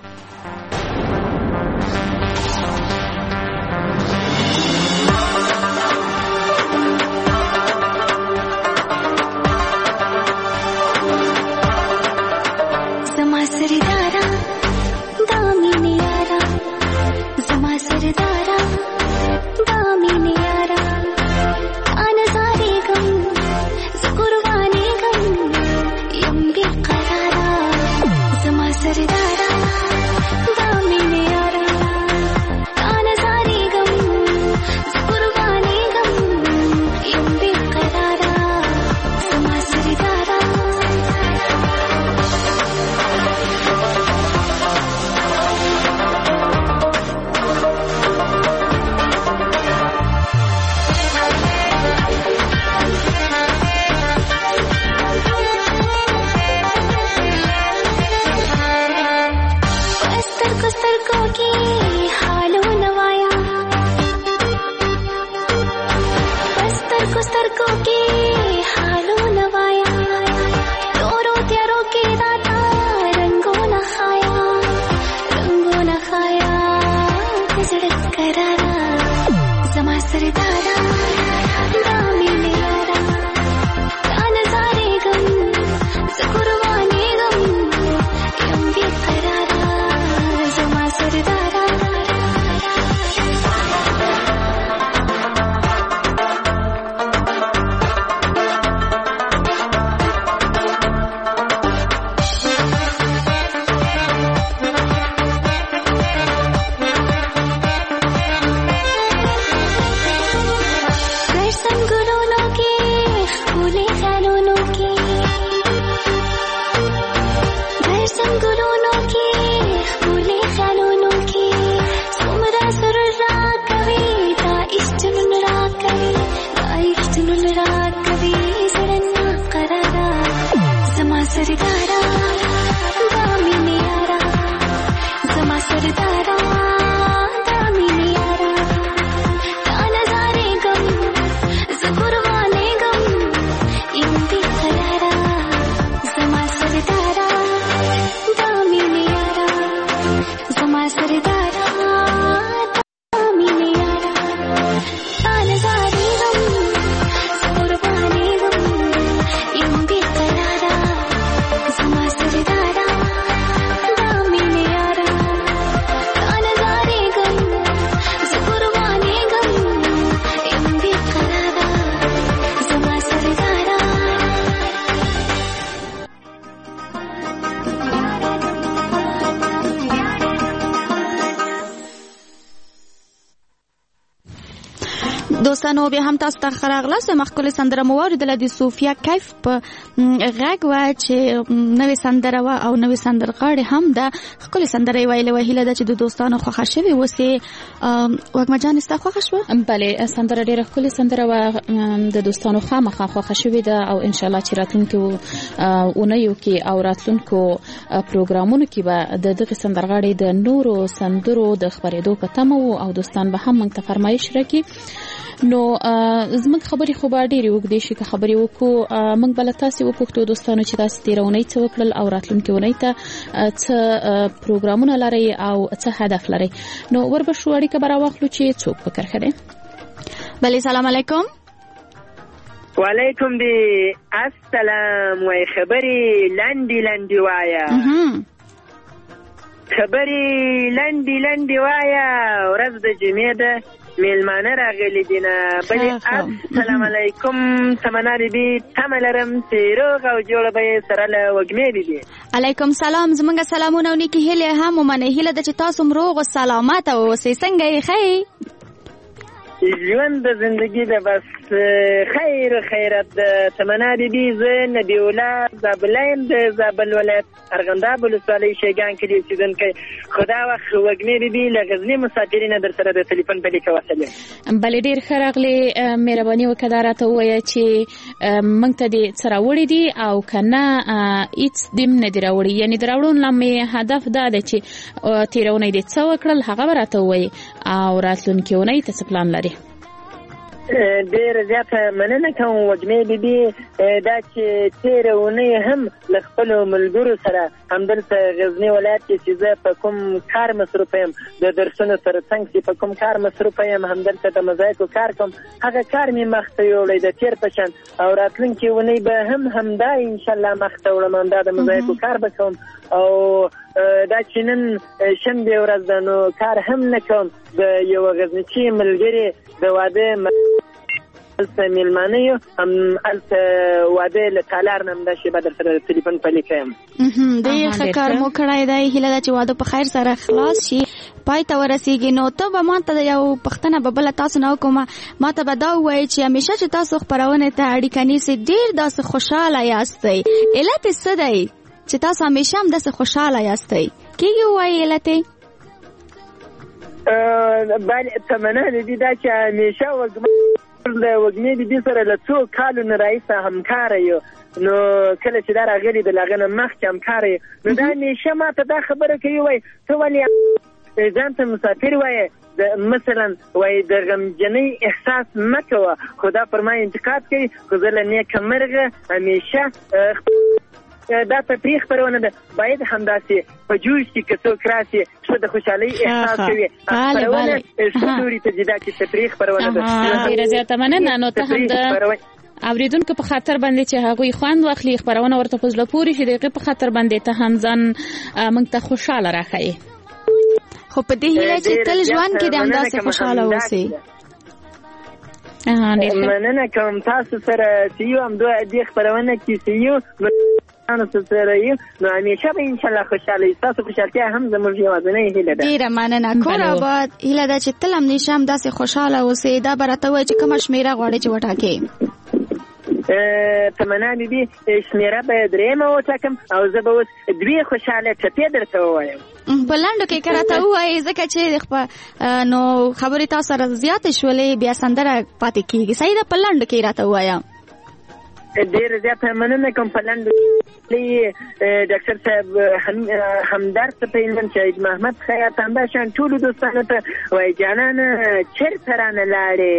دوستانو بیا هم تاسو ته خراغلاست مخکله سندره موارد د صوفیا کیف په غږ و چې نوې سندره و او نوې سندرغاړې هم د خپل سندره ویلې وهیله د چې د دوستانو خوښه شوی وسه وګمجان است خوښه شو. بله سندره ډیره خپل سندره و د دوستانو خامخا خوښه شوی ده او ان شاء الله چې راتلونکو اونیو کې او راتلونکو پروګرامونو کې به د دغه سندرغاړې د نورو سندرو د خبرېدو په تمه او دوستان به هم موږ ته فرمایش راکړي. نو زموږ خبرې خو به ډېرې اوږدې شي که خبرې وکړو موږ به له تاسې وپوښتو دوستانو چې تاسې تېره اونۍ څه وکړل او راتلونکې اونۍ ته څه پروګرامونه لرئ او څه هدف لرئ. نو ور به شو اړیکه به راواخلو چې څوک په کرښه دی. بله سلام علیکم. وعلیکم دی السلام. وای خبرې لنډې لنډې وایه خبرې لنډې لنډې وایه ورځ د جمعې ده میلمانه راغلي دي نه بلې السلام علیکم تمنا بیبي تمه لرم چې روغ او جوړه به یې سره له وږمې بیبي. علیکم سلام. زمونږ سلامونه او نیکې هیلې هم ومنئ. هیله ده چې تاسو هم روغ او سلامته اوسئ. څنګه یې ښه؟ ژوند د زندګي ده بس خیر خیرت تمنا بیبي زه نبی الله زابلایم د زابل ولایت ارغنداب ولسوالۍ شیګان کې اوسېدونکی خدا وخت وږمې بیبي له غزني مسافرینه در سره د تلیفون په لیکه وصلې بلې ډېر ښه راغلې مهرباني وکړه دا راته ووایه چې موږ ته دې څه راوړي دي او که نه هېڅ دې نه دي راوړي یعنې د راوړو نه مې هدف دا دی چې تېره اونۍ دې څه وکړل هغه به راته ووایي او راتلونکې اونۍ ته څه پلان لري ډېره زیاته مننه کوم وږمې بیبي دا چې تېره اونۍ هم له خپلو ملګرو سره همدلته غزني ولایت کې چې زه په کوم کار مصروفه یم د درسونو سره څنګ چې په کوم کار مصروفه یم همدلته د مزایکو کار کوم هغه کار مې مخته یوړی د تېر په شان او راتلونکې اونۍ به هم همدا انشاءالله مخته وړم همدا د مزایکو کار به کوم او دا چې نن شنبې ورځ ده نو کار هم نه کوم د یوه غزنچي ملګري د واده هلته میلمانه یو هم هلته واده له تالار نه همدا شېبه در سره تلیفون په لیکه یم ډېر ښه کار مو کړی دی هیله ده چې واده په خیر سره خلاص شي پای ته ورسیږي نو ته به ما ته یو پوښتنه به بله تاسو نه وکړم ما ته به دا ووایي چې همیشه چې تاسو خپرونې ته اړیکه نیسئ ډېر داسې خوشحاله یاستئ علت یې څه دی چې تاسو همیشه هم داسې خوشحاله یاستئ کېږي ووایي علت یې بله تمنا دې دا چې همیشه وږمه د وږمې بیبي سره له څو کالو نه راهیسه همکاره یو نو کله چې دا راغلي د له هغه نه مخکې همکاره یو نو دا همیشه ما ته دا خبره کوي وایي ته ولې ځان ته مسافر وایې مثلا وایي د غمجنۍ احساس مه کوه خو دا پر ما انتقاد کوي خو زه له نیکه مرغه همیشه دا تفریح خپرونه ده باید همداسې په جوش کې که څوک راسي ښه د خوشحالۍ احساس کوي خپرونه ښه لوري ته ځي دا چې تفریح خپرونه ده ډېره زیاته مننه نو ته هم د اورېدونکو په خاطر باندې چې هغوی خوند واخلي خپرونه ورته په زړه پورې شي د هغې په خاطر باندې ته هم ځان موږ ته خوشحاله راښیې خو په دې هیله چې تل ژوند کې د همداسې خوشحاله اوسئ مننه کوم تاسو سره چې یو همدوه دې خپرونه کې چې یو تاسو سره یو نو همیشه به انشاءالله خوشحاله یو ستاسو خوشحالتیا هم زموږ یوازینۍ هیله ده ډېره مننه کور آباد هیله ده چې تل همیشه همداسې خوشحاله اوسئ دا به راته ووایي چې کومه شمېره غواړئ چې وټاکئ تمنا بیبي شمېره به درېیمه وټاکم او زه به اوس دوې خوشحاله ټپې درته ووایم په لنډو کې که راته ووایې ځکه چې نو خبرې تاسو سره زیاتې شولې بیا سندره پاتې کېږي صحیح ده په لنډو کې راته ووایه ډېره زیاته مننه کوم په لنډو ډاکټر صاحب همدرد ته پیلمن شهید محمد خیاط همداشان ټولو دوستانو ته وایي جانانه چېرته رانه لاړې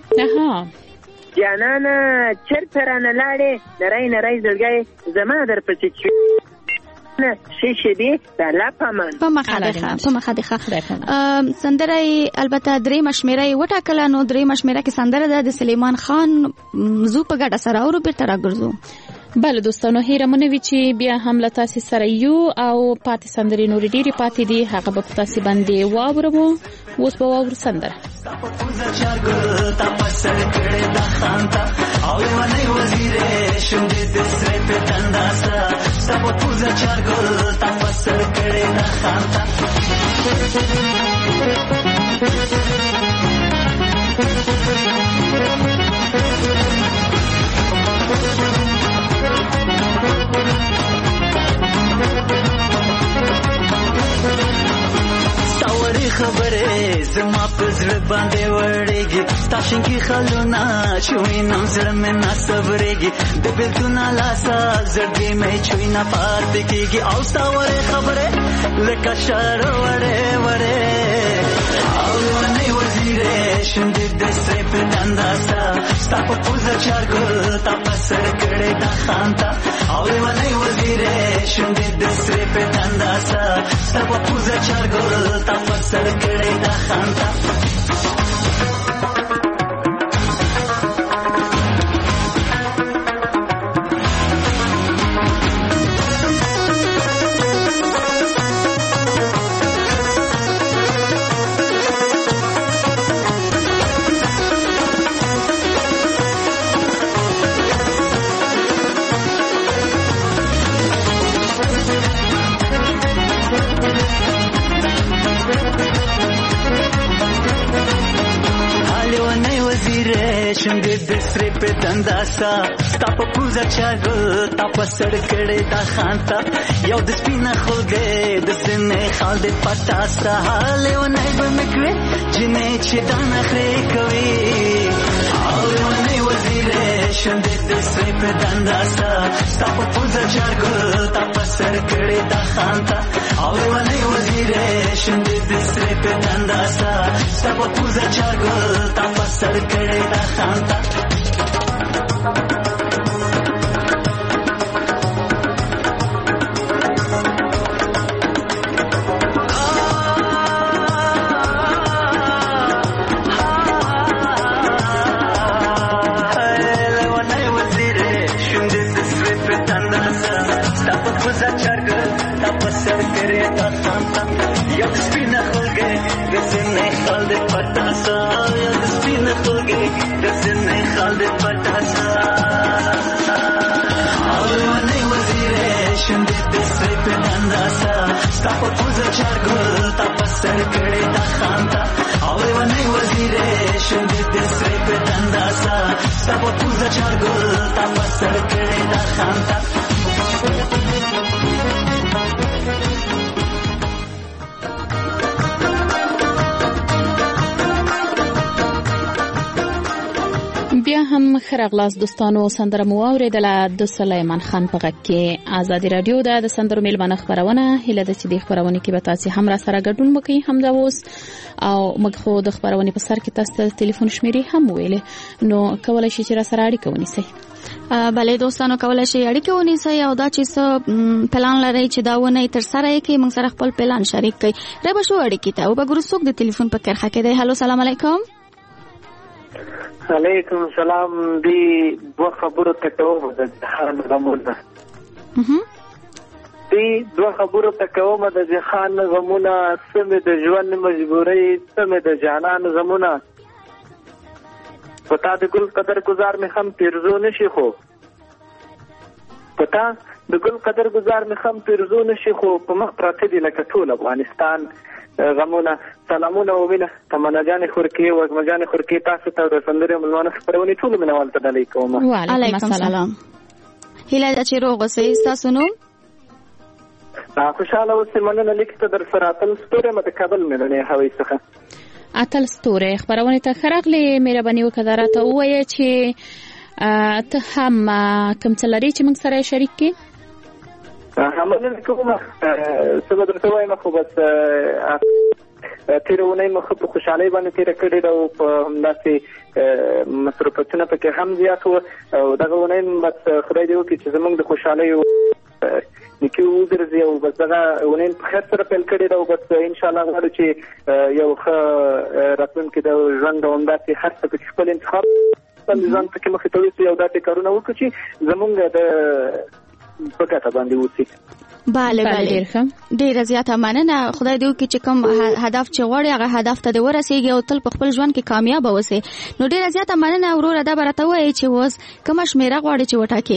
جانانه چېرته رانه لاړې نری نری زړګی زما در پسې ښې شېبې د الله په امان په مخه دې ښه په مخه دې ښه سندره یې البته درېیمه شمېره یې وټاکله نو درېیمه شمېره کې سندره ده د سلیمان خان زو په ګډه سره اورو بېرته راګرځو بله دوستانو هیره مو نه وي چې بیا هم له تاسې سره یو او پاتې سندرې نورې ډېرې پاتې دي هغه به په تاسې باندې واورو اوس به واورو سندره ستاوري خبره زما په زړه باندې وړيږي ستاشنګي خلونه چوي نم زړه مې نه صبرېږي د بلتون لاسا زړګي مې چوي نه پاتې کېږي او ستاوري خبره لکه شار وړه وړه او نه وزیره شندې د سې په دنداسا ستا په پوزه چارګل تا پسر کړه د خانتا او نه وزیره شندې د سې په دنداسا ستا په پوزه چارګل تا پسر کړه د خانتا شونډې د سرې په دنداسا ستا په پوزه چاګل تا په سر کړې دا خانتا یو د سپینه خوږې د سینې خال دې پټاسا لیونی به مې کړې جنې چې دا نخرې کوي او لیونی وزیرې شونډې د سرې په دنداسا ستا په پوزه چاګل تا په سر کړې دا خانتا او لیونی وزیرې شونډې د سرې په دنداسا ستا په پوزه چاګل تا په سر کړې دا خانتا Stop a puza chargul, tap a sar kade da khanta. Aur vanai waziration de desre pe dandasa. Stop a puza chargul, tap a sar kade da khanta. بیا هم خرغلاس دوستانو سندره مو اوریدله د سلیمان خان په غږ کې آزادي رادیو د سندرو میلمانه خبرونه هله د چې د خبرونه کې به تاسو هم را سره ګډون وکړئ هم دا اوس او موږ خو د خبرونه په سر کې تاسو ته ټلیفون شمیرې هم ویلې نو کولای شئ چې را سره اړیکه ونیسئ. بله دوستانو کولای شئ اړیکه ونیسئ او دا چې څه پلان لرئ چې دا ونه تر سره یې کې موږ سره خپل پلان شریک کړئ. را به شو اړیکې ته او به ګورو څوک د ټلیفون په کرخه کې دی. هلو سلام علیکم. علیکم سلام. دی دو خبرو ته کوم د جهان غمونه دی دو خبرو ته کوم د جهان غمونه سمې د ژوند مجبورۍ سمې د جانان غمونه پتا د ګل قدر گزار مې هم پیرزو نشي خو پتا د ګل قدر گزار مې هم پیرزو نشي خو په مخ پراته دي لکه ټول افغانستان غمونه. سلامونه او مینه تمنا جان خورکی او وګم جان خورکی تاسو ته د سندرې ملوانه خبرونه ټول منوال ته دلې کوم. وعلیکم السلام. هله د چیرې غوسې تاسو نو خوشاله اوسې مننه لیکته در سره تل ستوره مت کابل مې نه هوي څخه اتل ستوره خبرونه ته خرغلې مهرباني وکړه راته وایي چې ته هم کوم څه لري چې موږ سره شریک کړي. همدلته کومه څه به درته وایم خو بس تیرونه مخ په خوشحالي باندې تیر کړی دا په همداسې مصرفاتونه پکې هم زیات وو او دغه ونه بس خدای دې وکړي چې زمونږ د خوشحالي نکي وګرځي او بس دغه ونه په خیر سره پیل کړی دا او بس ان شاء الله غواړو چې یو ښه راتلونکي د ژوند د همداسې هر څه په خپل انتخاب خپل ځان پکې مخې ته ویسي او داسې کارونه وکړو چې زمونږ د پکاته باندې وسی. bale bale ډیره زیاته مننه. خدای دې وکړي چې کوم هدف چې غواړي هغه هدف ته ورسیږي او تل په خپل ژوند کې کامیاب اوسئ. نو ډیره زیاته مننه وروره دا برته وایي چې اوس کوم شمیره غواړي چې وټاکي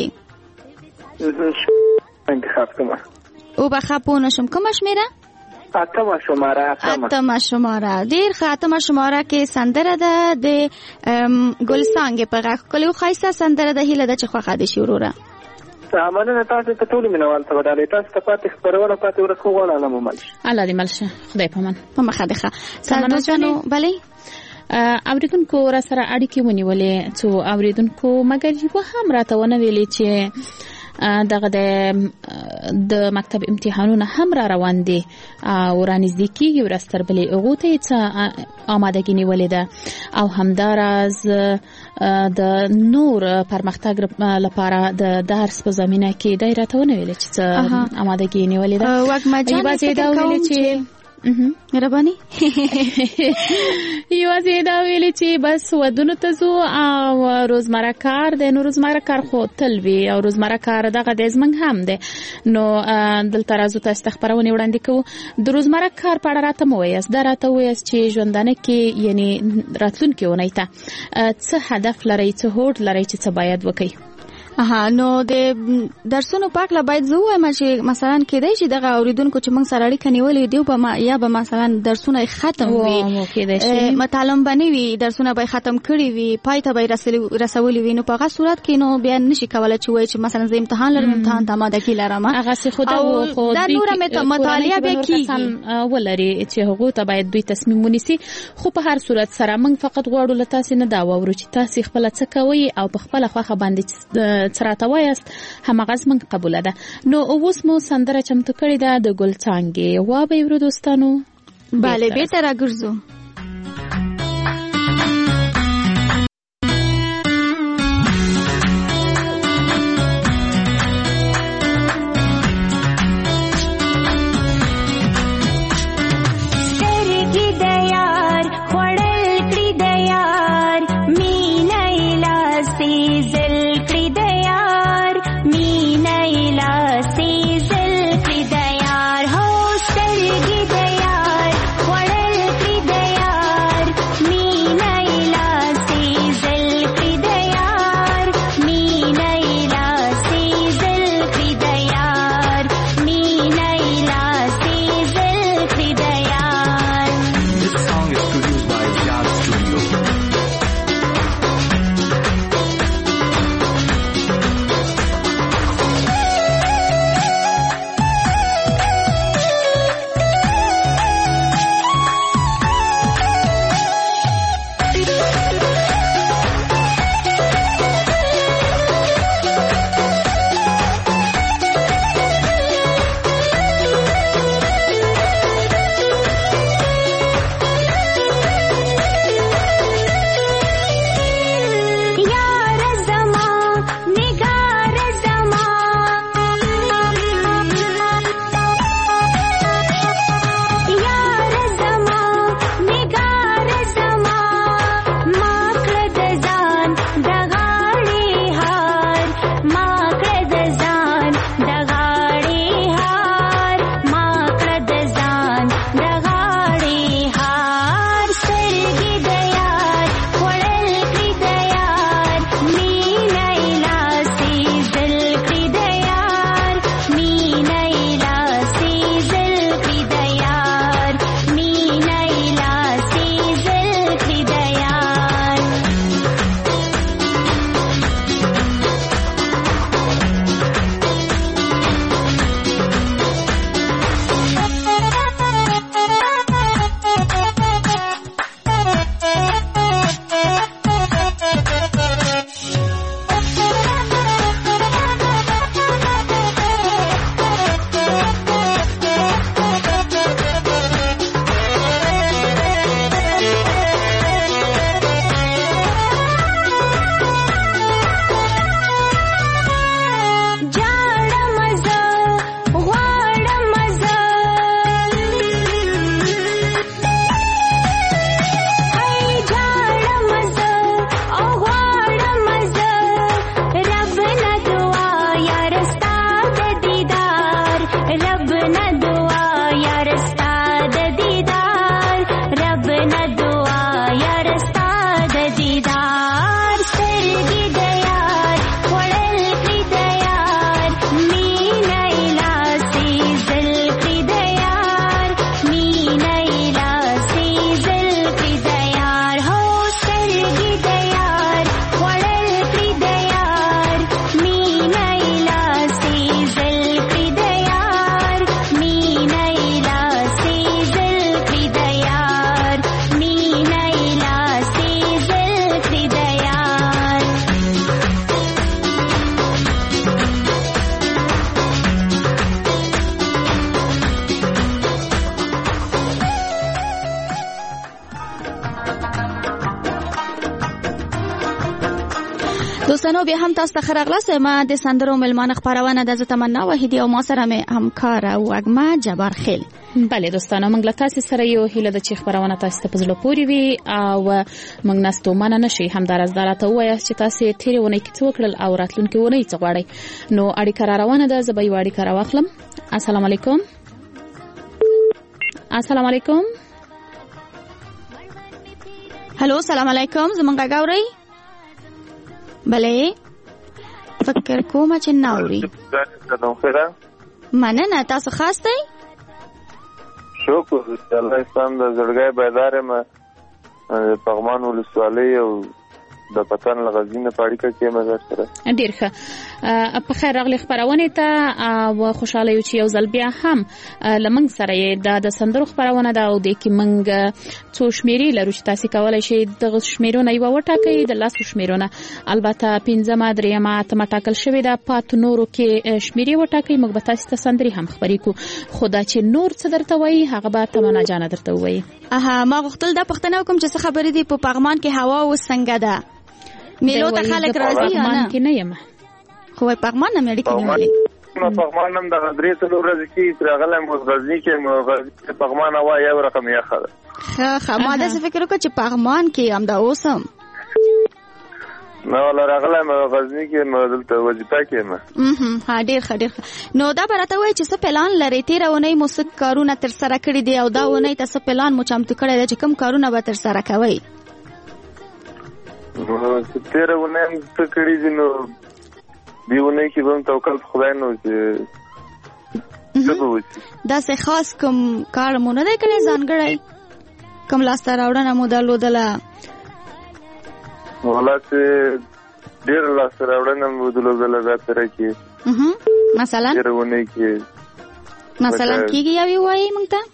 انتخاب کوم او به خپونه شم کوم شمیره اتمه شماره اتمه شماره ډیر خاتمه شماره کې سندره ده د ګلسانګ په غږ کولو خاصه سندره ده هله د چخه د شوروره سامانه تاسو ته ټول مینوال ته ودالې تاسو ته پاتې خبرونه پاتې ورکو غواړم ممل الله دې ملشه خدای پمن په مخه ده سامانه جنو بلې اوریدونکو را سره اړیکې ونیولې څو اوریدونکو مګر یو هم راته ونه ویلې چې دغه د مکتب امتحانونه هم را روان دي او رانږدې کېږي ورستر بلې هغو ته یې څه آمادګي نیولې ده او همداراز د نور پرمختګ لپاره د درس په زمینه کې دی راته ونه ویلې چې څه آمادګي نیولې ده. یوازې دا ویلې چې مهرباني یوازې دا ویلې چې بس ودونو ته ځو او روزمره کار دی. نو روزمره کار خو تل وي او روزمره کار دغه د زمنګ هم دی. نو دلته راځو تاسو ته خبرونه وړاندې کوو. د روزمره کار په اړه راته مو وایاست دا راته وایاست چې ژوندانه کې یعنی راتلونکي اونۍ ته څه هدف لرئ څه هوډ لرئ چې څه باید وکړئ. اها نو د درسونو پاک لا باید زه وایم چې مثلا کېدای شي دغه اوریدونکو چې موږ سره اړیکه نیولې دی په ما یا به مثلا درسونه ختم وي مطالعه باندې وي درسونه به ختم کړي وي پای ته به رسولي وي نو په هغه صورت کې نو بیا نشي کولای چې وایي چې مثلا زه امتحان لرم امتحان ته ماده کې لرم هغه څه خو دا نور مطالعه بیا کیږي ولري چې هغه ته باید دوی تصمیم ونیسي خو په هر صورت سره موږ فقط غواړو لته تاسو نه دا وورو چې تاسو خپل څه کوي او په خپل خوخه باندې څراته وایست همغه زمون قبول ده. نو اوس مو سندره چمتو کړی ده د ګل څانګې وا به ورو دوستانو bale به تر راګرځو دوستانو بیا هم تاسو ته خراغلاس ما د سندرو ملمان خبرونه د تمنا وحیدی او ما سره مې همکار او اګما جبار خیل. بله دوستانو موږ له تاسو سره یو هیله د چې خبرونه تاسو ته پزله پوری وي او موږ نستو مننه نشي همدارز دراته وایي چې تاسو تیرې ونه کې څو کړل او راتلونکي ونه یې څغړی نو اړیکه را روانه ده زبې واړی کرا واخلم. السلام علیکم. السلام علیکم. هلو السلام علیکم زمونږ غاوري. بله فکر کوم چې ناوري. مننه، تاسو خاص دی؟ شکر الله اسلام د زړګي بیدار ما پغمان ولسوالۍ او د پتن لغزینه پاړیکه کې مزه سره. ډیر ښه، په خیر راغلی خبرونه ته او خوشاله یو چې یو ځل بیا هم لمنګ سره د سندرو خبرونه دا او د کې منګ څو شمیرې لرو چې تاسو کولای شئ د شمیرونه یو وټاکئ، د لاس شمیرونه البته پنځمه درېمه اتمه ټاکل شوې ده، پات نورو کې شمیرې وټاکئ، موږ به تاسو ته سندري هم خبرې کو. خدا چې نور څه درته وایي هغه به تمنا جان درته وایي. اها، ما غوښتل دا پښتنه وکم چې څه خبرې دي په پغمان کې هوا او څنګه ده؟ میلو ته خلک راځي یا نه؟ کې نه یم خو پغمان نه مې اړیکې نیولې. نو پغمان هم د درې څلور ورځې کې راغلم اوس غزنی کې پغمان هوا یو رقم یې خره. ښه ښه، ما داسې فکر وکړ چې پغمان کې هم دا اوسم. نو ولا راغلم غزنی کې نو دلته وظیفه کې ما. ها ډیر ښه ډیر ښه. نو دا برته وای چې څه پلان لري تیر ونی مو څه کارونه تر سره کړی دی او دا ونی تاسو پلان مو چمتو کړی دی چې کوم کارونه به تر سره کوي؟ نو تیر ونه څه کړی دي نو دیونه کې به توکل خدای نو چې څه به وشي. دا څه خاص کوم کار مو نه دی کړی ځانګړی؟ کوم لاسته راوړنه مو درلودله؟ ولا چې ډېر لاسته راوړنه مو درلودله دا تر کې مثلا تیر ونه کې مثلا کېږي یا وی وایي موږ ته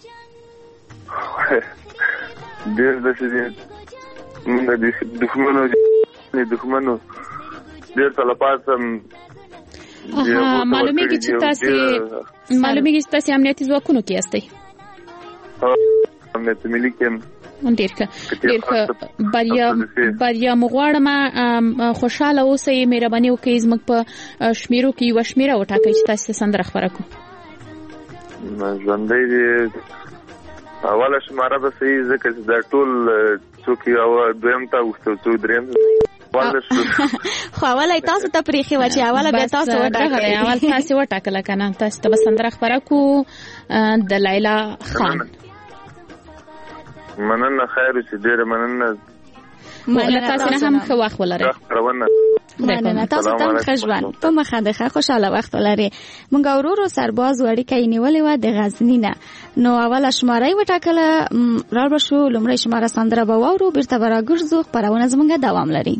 ډېر داسې موږ د دښمنو د دښمنو ډېر تلپات هم معلومیږي چې تاسو معلومیږي چې تاسو امنیتي ځواکونو کې یاستئ. امنیتي ملي کې ډېر ښه ډېر ښه. بریا بریا مو غواړم خوشاله اوسئ، مهرباني وکړئ زموږ په شمیرو کې یوه شمیره وټاکئ چې تاسو سندره خپره کړو. ژوندی دی اوله شماره به صحیح ځکه چې دا ټول څوک یو دویم ته وښتو څو دریم خو اوله تاسو ته پرېښې وه چې اوله بیا تاسو وټاکئ. اول تاسو وټاکله که نه؟ تاسو ته به سندره خپره کړو د لیلا خان. مننه، خیر اوسې، ډېره مننه. له تاسو نه هم ښه وخت ولرئ. مننه، تاسو ته هم ښه ژوند په مخه د ښه خوشحاله وخت ولرئ. موږ ورورو سرباز اړیکه یې نیولې وه د غزني نه، نو اوله شماره یې وټاکله. را به شو لومړی شماره سندره به واورو، بېرته به راګرځو، خپرونه زموږ دوام لري.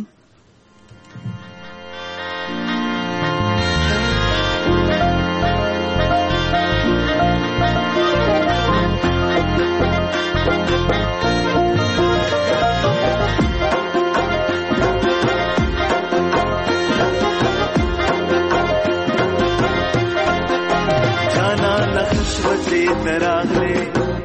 راغلي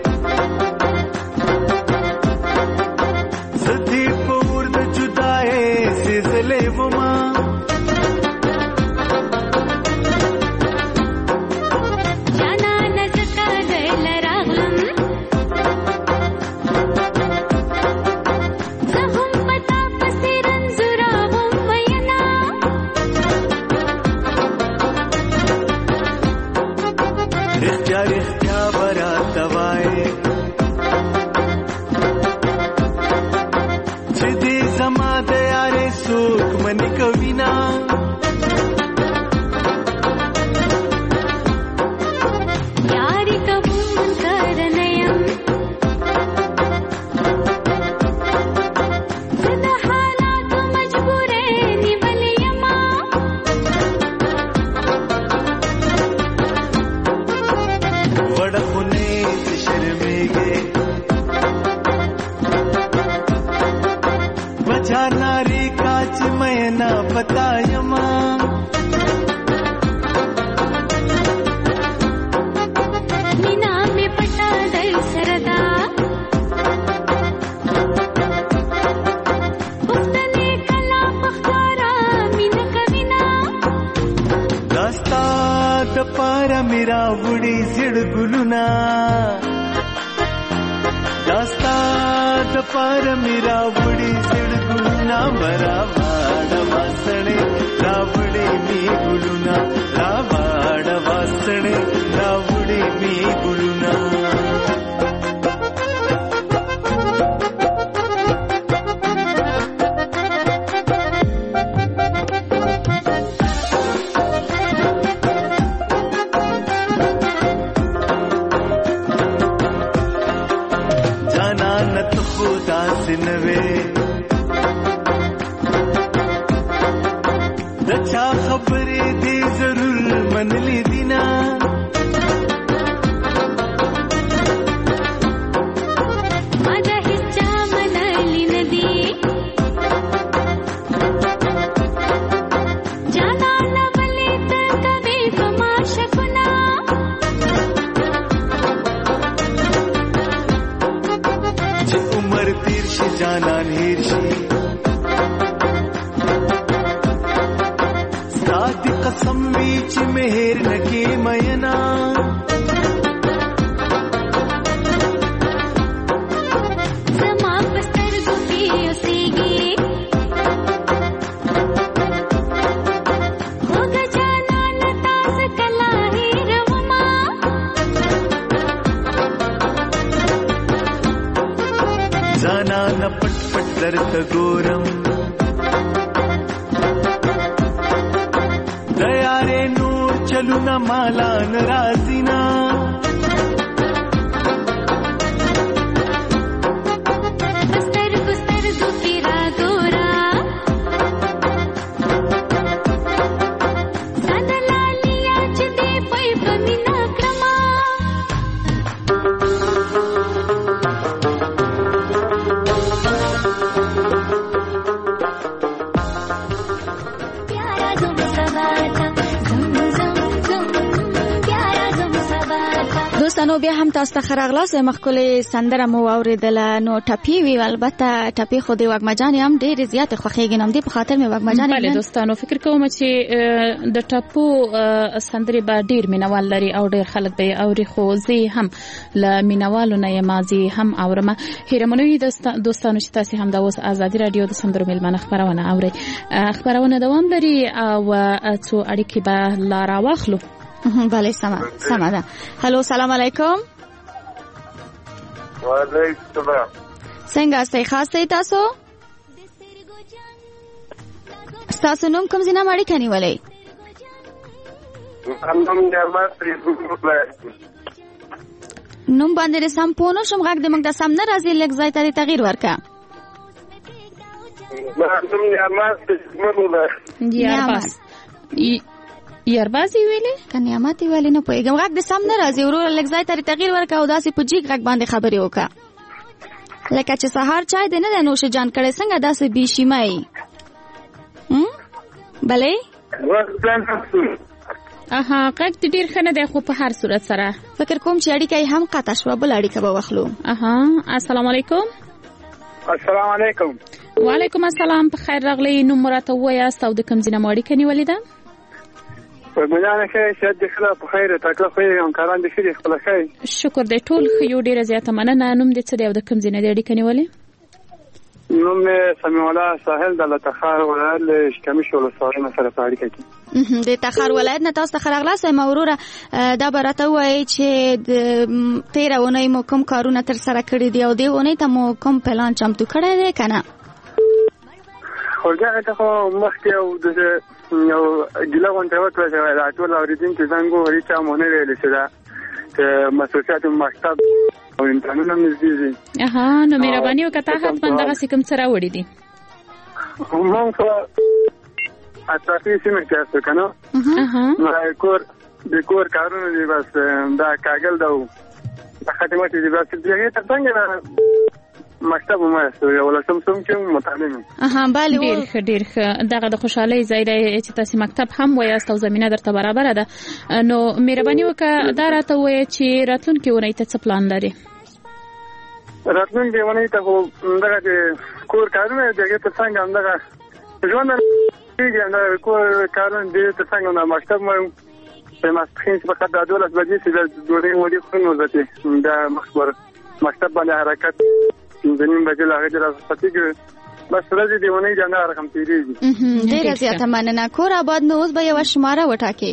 زدي پور د جدای سزلې وما جانا نزکا دل راغلم زهم پتا پسیرن زرا هم وینا اختیار دوائی چدی زما دیارے سوک منی کوینا یاری کبون کرنیم زد حالات مجبورے نیولیم وڑخنے ناری کاچ میں نہ بتایما مینا میں پٹا دل سردا پختنے کلا پختارا مینا کبینا داستا دپارا میرا وڑی زڑ گلونا داستا دپارا میرا وڑی زڑ گلونا مرا واڑ واسنے راوڑی می گلونا راواڑ واسنے راوڑی می گلونا د چا خبرې دې ضرور منلې دي نه ما د هیچا منلې نه دي جانانه ولې ته کوې په ما شکونه چې عمر تیر شي جانان هیر شي قسم وی چې مهر نکې مینا زما پستر ګوتی اوسېږي وګ جانان تاسو کلا هیروما زانا نه پټ پټ درته ګورم دياري نور چلونا مالا نرازینا بستر بستر دو پیرا گورا سن لالیا چ دې پي پمینا کرما پیارا زم سبا دوستانو بیا هم تاسو ته خراغلاس مخکله سندره مو اوریدله نو ټپی وی البته ټپی خو دی وګمجان هم ډیر زیات خوخیږي نم دی په خاطر مې وګمجان بله دوستانو فکر کوم چې د ټپو سندره با ډیر مینوال لري او ډیر خلک به اوري خو زی هم ل مینوالو نه مازی هم اورم هیرمنوي دوستانو چې تاسو هم د اوس ازادي رادیو د سندرو ملمنه خبرونه اوري خبرونه دوام لري او څو اړیکې به لار واخلو بله سما سما ده هلو سلام علیکم وعلیکم السلام څنګه استای خاصه تاسو تاسو نوم کوم ځای نه ماړی کني ولې نوم نعمت نوم باندې سم پونو شم غږ د موږ د سم نه راځي لږ ځای ته تغییر ورکا نوم نعمت یارباز یاربازي ویلې کنياماتي ویلې نه پوهیږم غږ د سم نه راځي ورور لږ ځای ته تغییر ورکا او داسې په جیګ غږ باندې خبرې وکا لکه چې سهار چای دې نه د نوش جان کړي څنګه داسې بيشيمای هم بلې اها غږ ډیر خنه دی خو په هر صورت سره فکر کوم چې اړیکه هم قطع شو بل اړیکه به واخلو اها السلام علیکم السلام علیکم وعلیکم السلام په خیر راغلی نو مراته ویا ستو د کم زینه ماړی کني ولیدا په مجانه کې شاد د خلا په خیر تکله خو هم کاران دي شي خپل خیر شکر دې ټول خو ډیره زیاته مننه نوم دې څه دی د کم زینه دې کني ولی نوم سمي الله ساحل د لتخار ولایت شکمش ولسوالۍ سره په اړیکه کې د تخار ولایت نه تاسو ته خلغلا سم اوروره دا برته وای چې د تیرا ونې مو کوم کارونه تر سره کړی دی او دی ونې ته مو کوم پلان چمتو کړی دی کنه خورګه ته خو مخکې او د یو ګلا غونډه وکړه چې دا ټول اوریدونکو څنګه ورې چا مونږ نه ویل چې دا چې مسؤلیت مکتب او امتحانونه مزدي دي اها نو مهرباني وکړه حق بندغه سکم سره وړي دي مونږ خو اته سیمه کې څه کنه اها کور د کور کارونه دي بس دا کاغل دا خدمات دي بس دغه ته څنګه مکتب مو یو لسم سم کې متعلم اها bale ډیر ښه ډیر ښه دغه د خوشحالي ځای دی چې تاسو مکتب هم وایاست او زمينه درته برابر ده نو مهرباني وکړه دا راته وایي چې راتلونکي ورځ ته څه پلان لري راتلونکي ورځ ته دغه کور کارونه دغه ته څنګه همدغه ژوند کېږي دا کور کارونه دې ته څنګه نو مکتب مو په ماسپخین په خاطر د دولت بجې چې د دوړې وړي خو نو ځته دا مخبر مکتب باندې حرکت زمين بجل هغه دراسته کې بس ورځې دیونه یې نه رقم تیریږي ډیر زیاته مننه کور آباد نو اوس به یو شماره وټاکي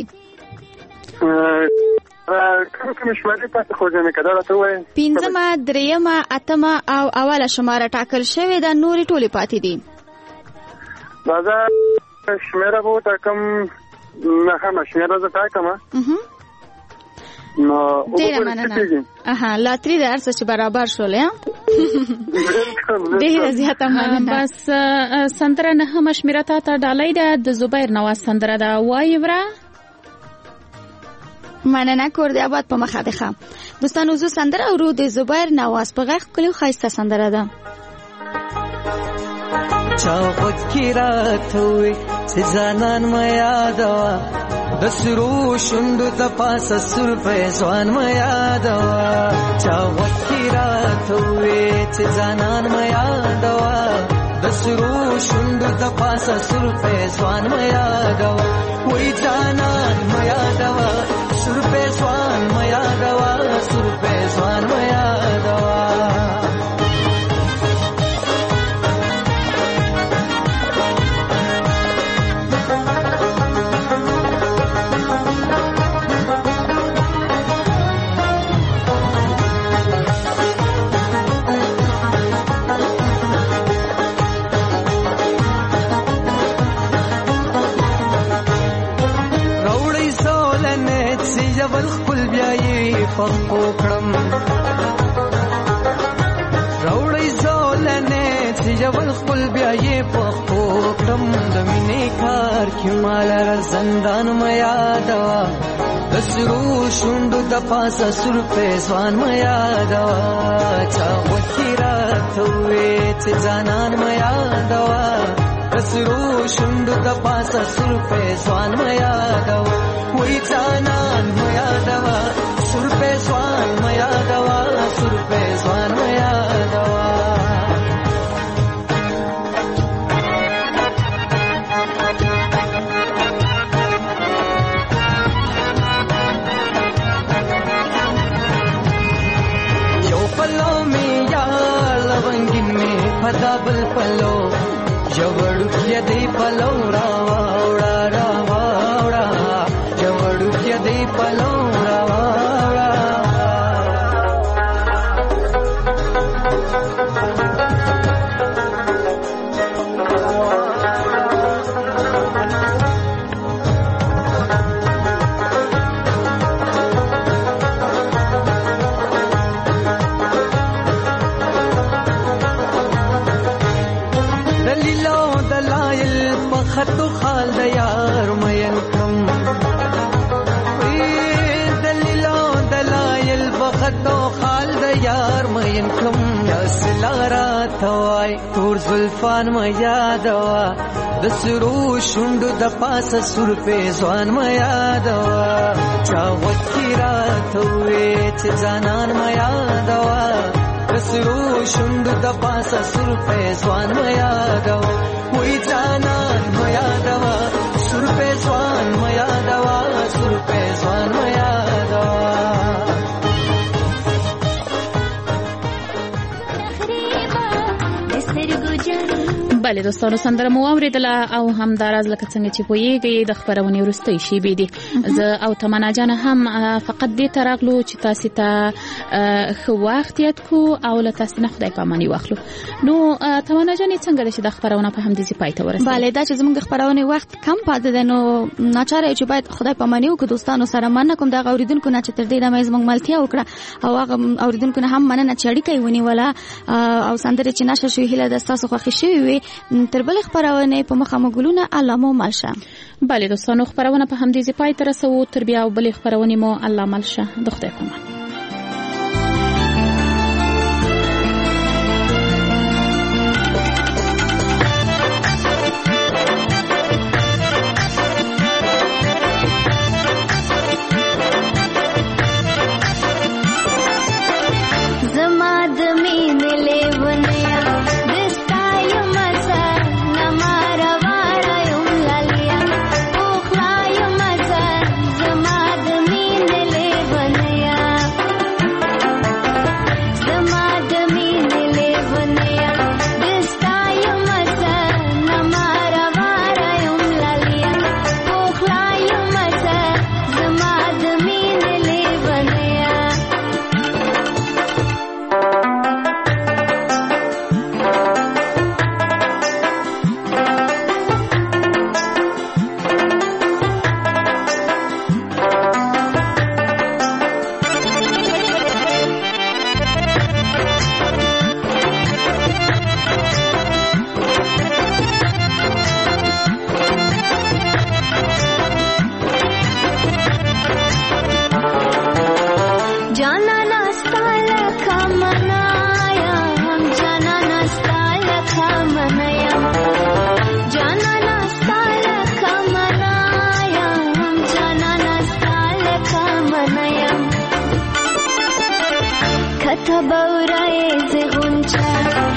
کوم کوم شماره تاسو خو ځنه کړه راته وای پنځمه دریمه اتمه او اوله شماره ټاکل شوې ده نوري ټولي پاتې دي دا شماره وو تاکم نه هم شماره زه تاکم نو ډیر مننه اها لاتری درس چې برابر شول یا ډېر زیاته مننه. بس سندره نه هم شمیره تا ته ډالۍ ده د زبیر نواز سندره ده وای ورا. مننه کور دی آباد په مخه ده. دوستانو زو سندره ورو د زبیر نواز په غږ کلیو خایسته سندره ده. چا وکی راتوي چې ځانان ما یادوا د سرو شوندو د پاسه سر په ځوان ما یادوا چا وکی راتوي چې ځانان ما یادوا د سرو شوندو د پاسه سر په ځوان ما یادوا وای ځانان ما یادوا سر په ځوان ما یادوا سر په ځوان ما یادوا ول خپل بیاي پخو کړم راوړی زولنه چې ول خپل بیاي پخو کړم د مینې کار کې مال زندان ما یادوا د سرو شوندو د پاسه سر په ځوان ما یادوا چا وکیرا ته چې ځانان ما یادوا د سرو شوندو د پاسه سر په ځوان ما یادوا وای ځانان ما یادوا سر په ځوان ما یادوا سر په ځوان ما یادوا یو پلو می یا لونګین می پدا بل پلو جوړ کې دی پلو را وړا را وړا جوړ کې دی پلو را وړا دلیلو دلایل په خطو خال د یار مین کم دلیلو دلایل په خطو خال د یار مین کم یاسلارا توای تور زلفان ما یادوا د سرو شوندو د پاسه سر په ځوان ما یادوا چا وکیرا توي چې ځانان ما یادوا د سرو شوندو د پاسه سر په ځوان ما یادوا وای ځانان ما یادوا سر په ځوان ما یادوا سر په ځوان ما یادوا بله دوستانو سندره مو اوریدله او همداراز لکه څنګه چې پوهیږئ د خبرونې وروستۍ شیبې دي زه او تمنا جان هم فقط دې ته راغلو چې تاسې ته ښه وخت یاد کړو او له تاسې نه خدای پاماني واخلو. نو تمنا جانې څنګه ده چې دا خپرونه په همدې ځای پای ته ورسوي؟ بله دا چې زموږ د خپرونې وخت کم پاتې دی نو ناچاره چې باید خدای پاماني وکړو دوستانو سره. مننه کوم دغه اورېدونکو نه چې تر دې دمه یې زموږ ملتیا وکړه او هغه اورېدونکو نه هم مننه چې اړیکه یې ونیوله او سندرې چې نشر شوې هیله ده ستاسو خوښې شوې وي. تر بلې خپرونې په مخه مو ګلونه الله مو مل شه. بله دوستانو خپرونه په همدې ځای پای ته رسوو. تر بیا بلې خپرونې مو الله مل شه. د خدای په امان. Yeah. بورای زغونچه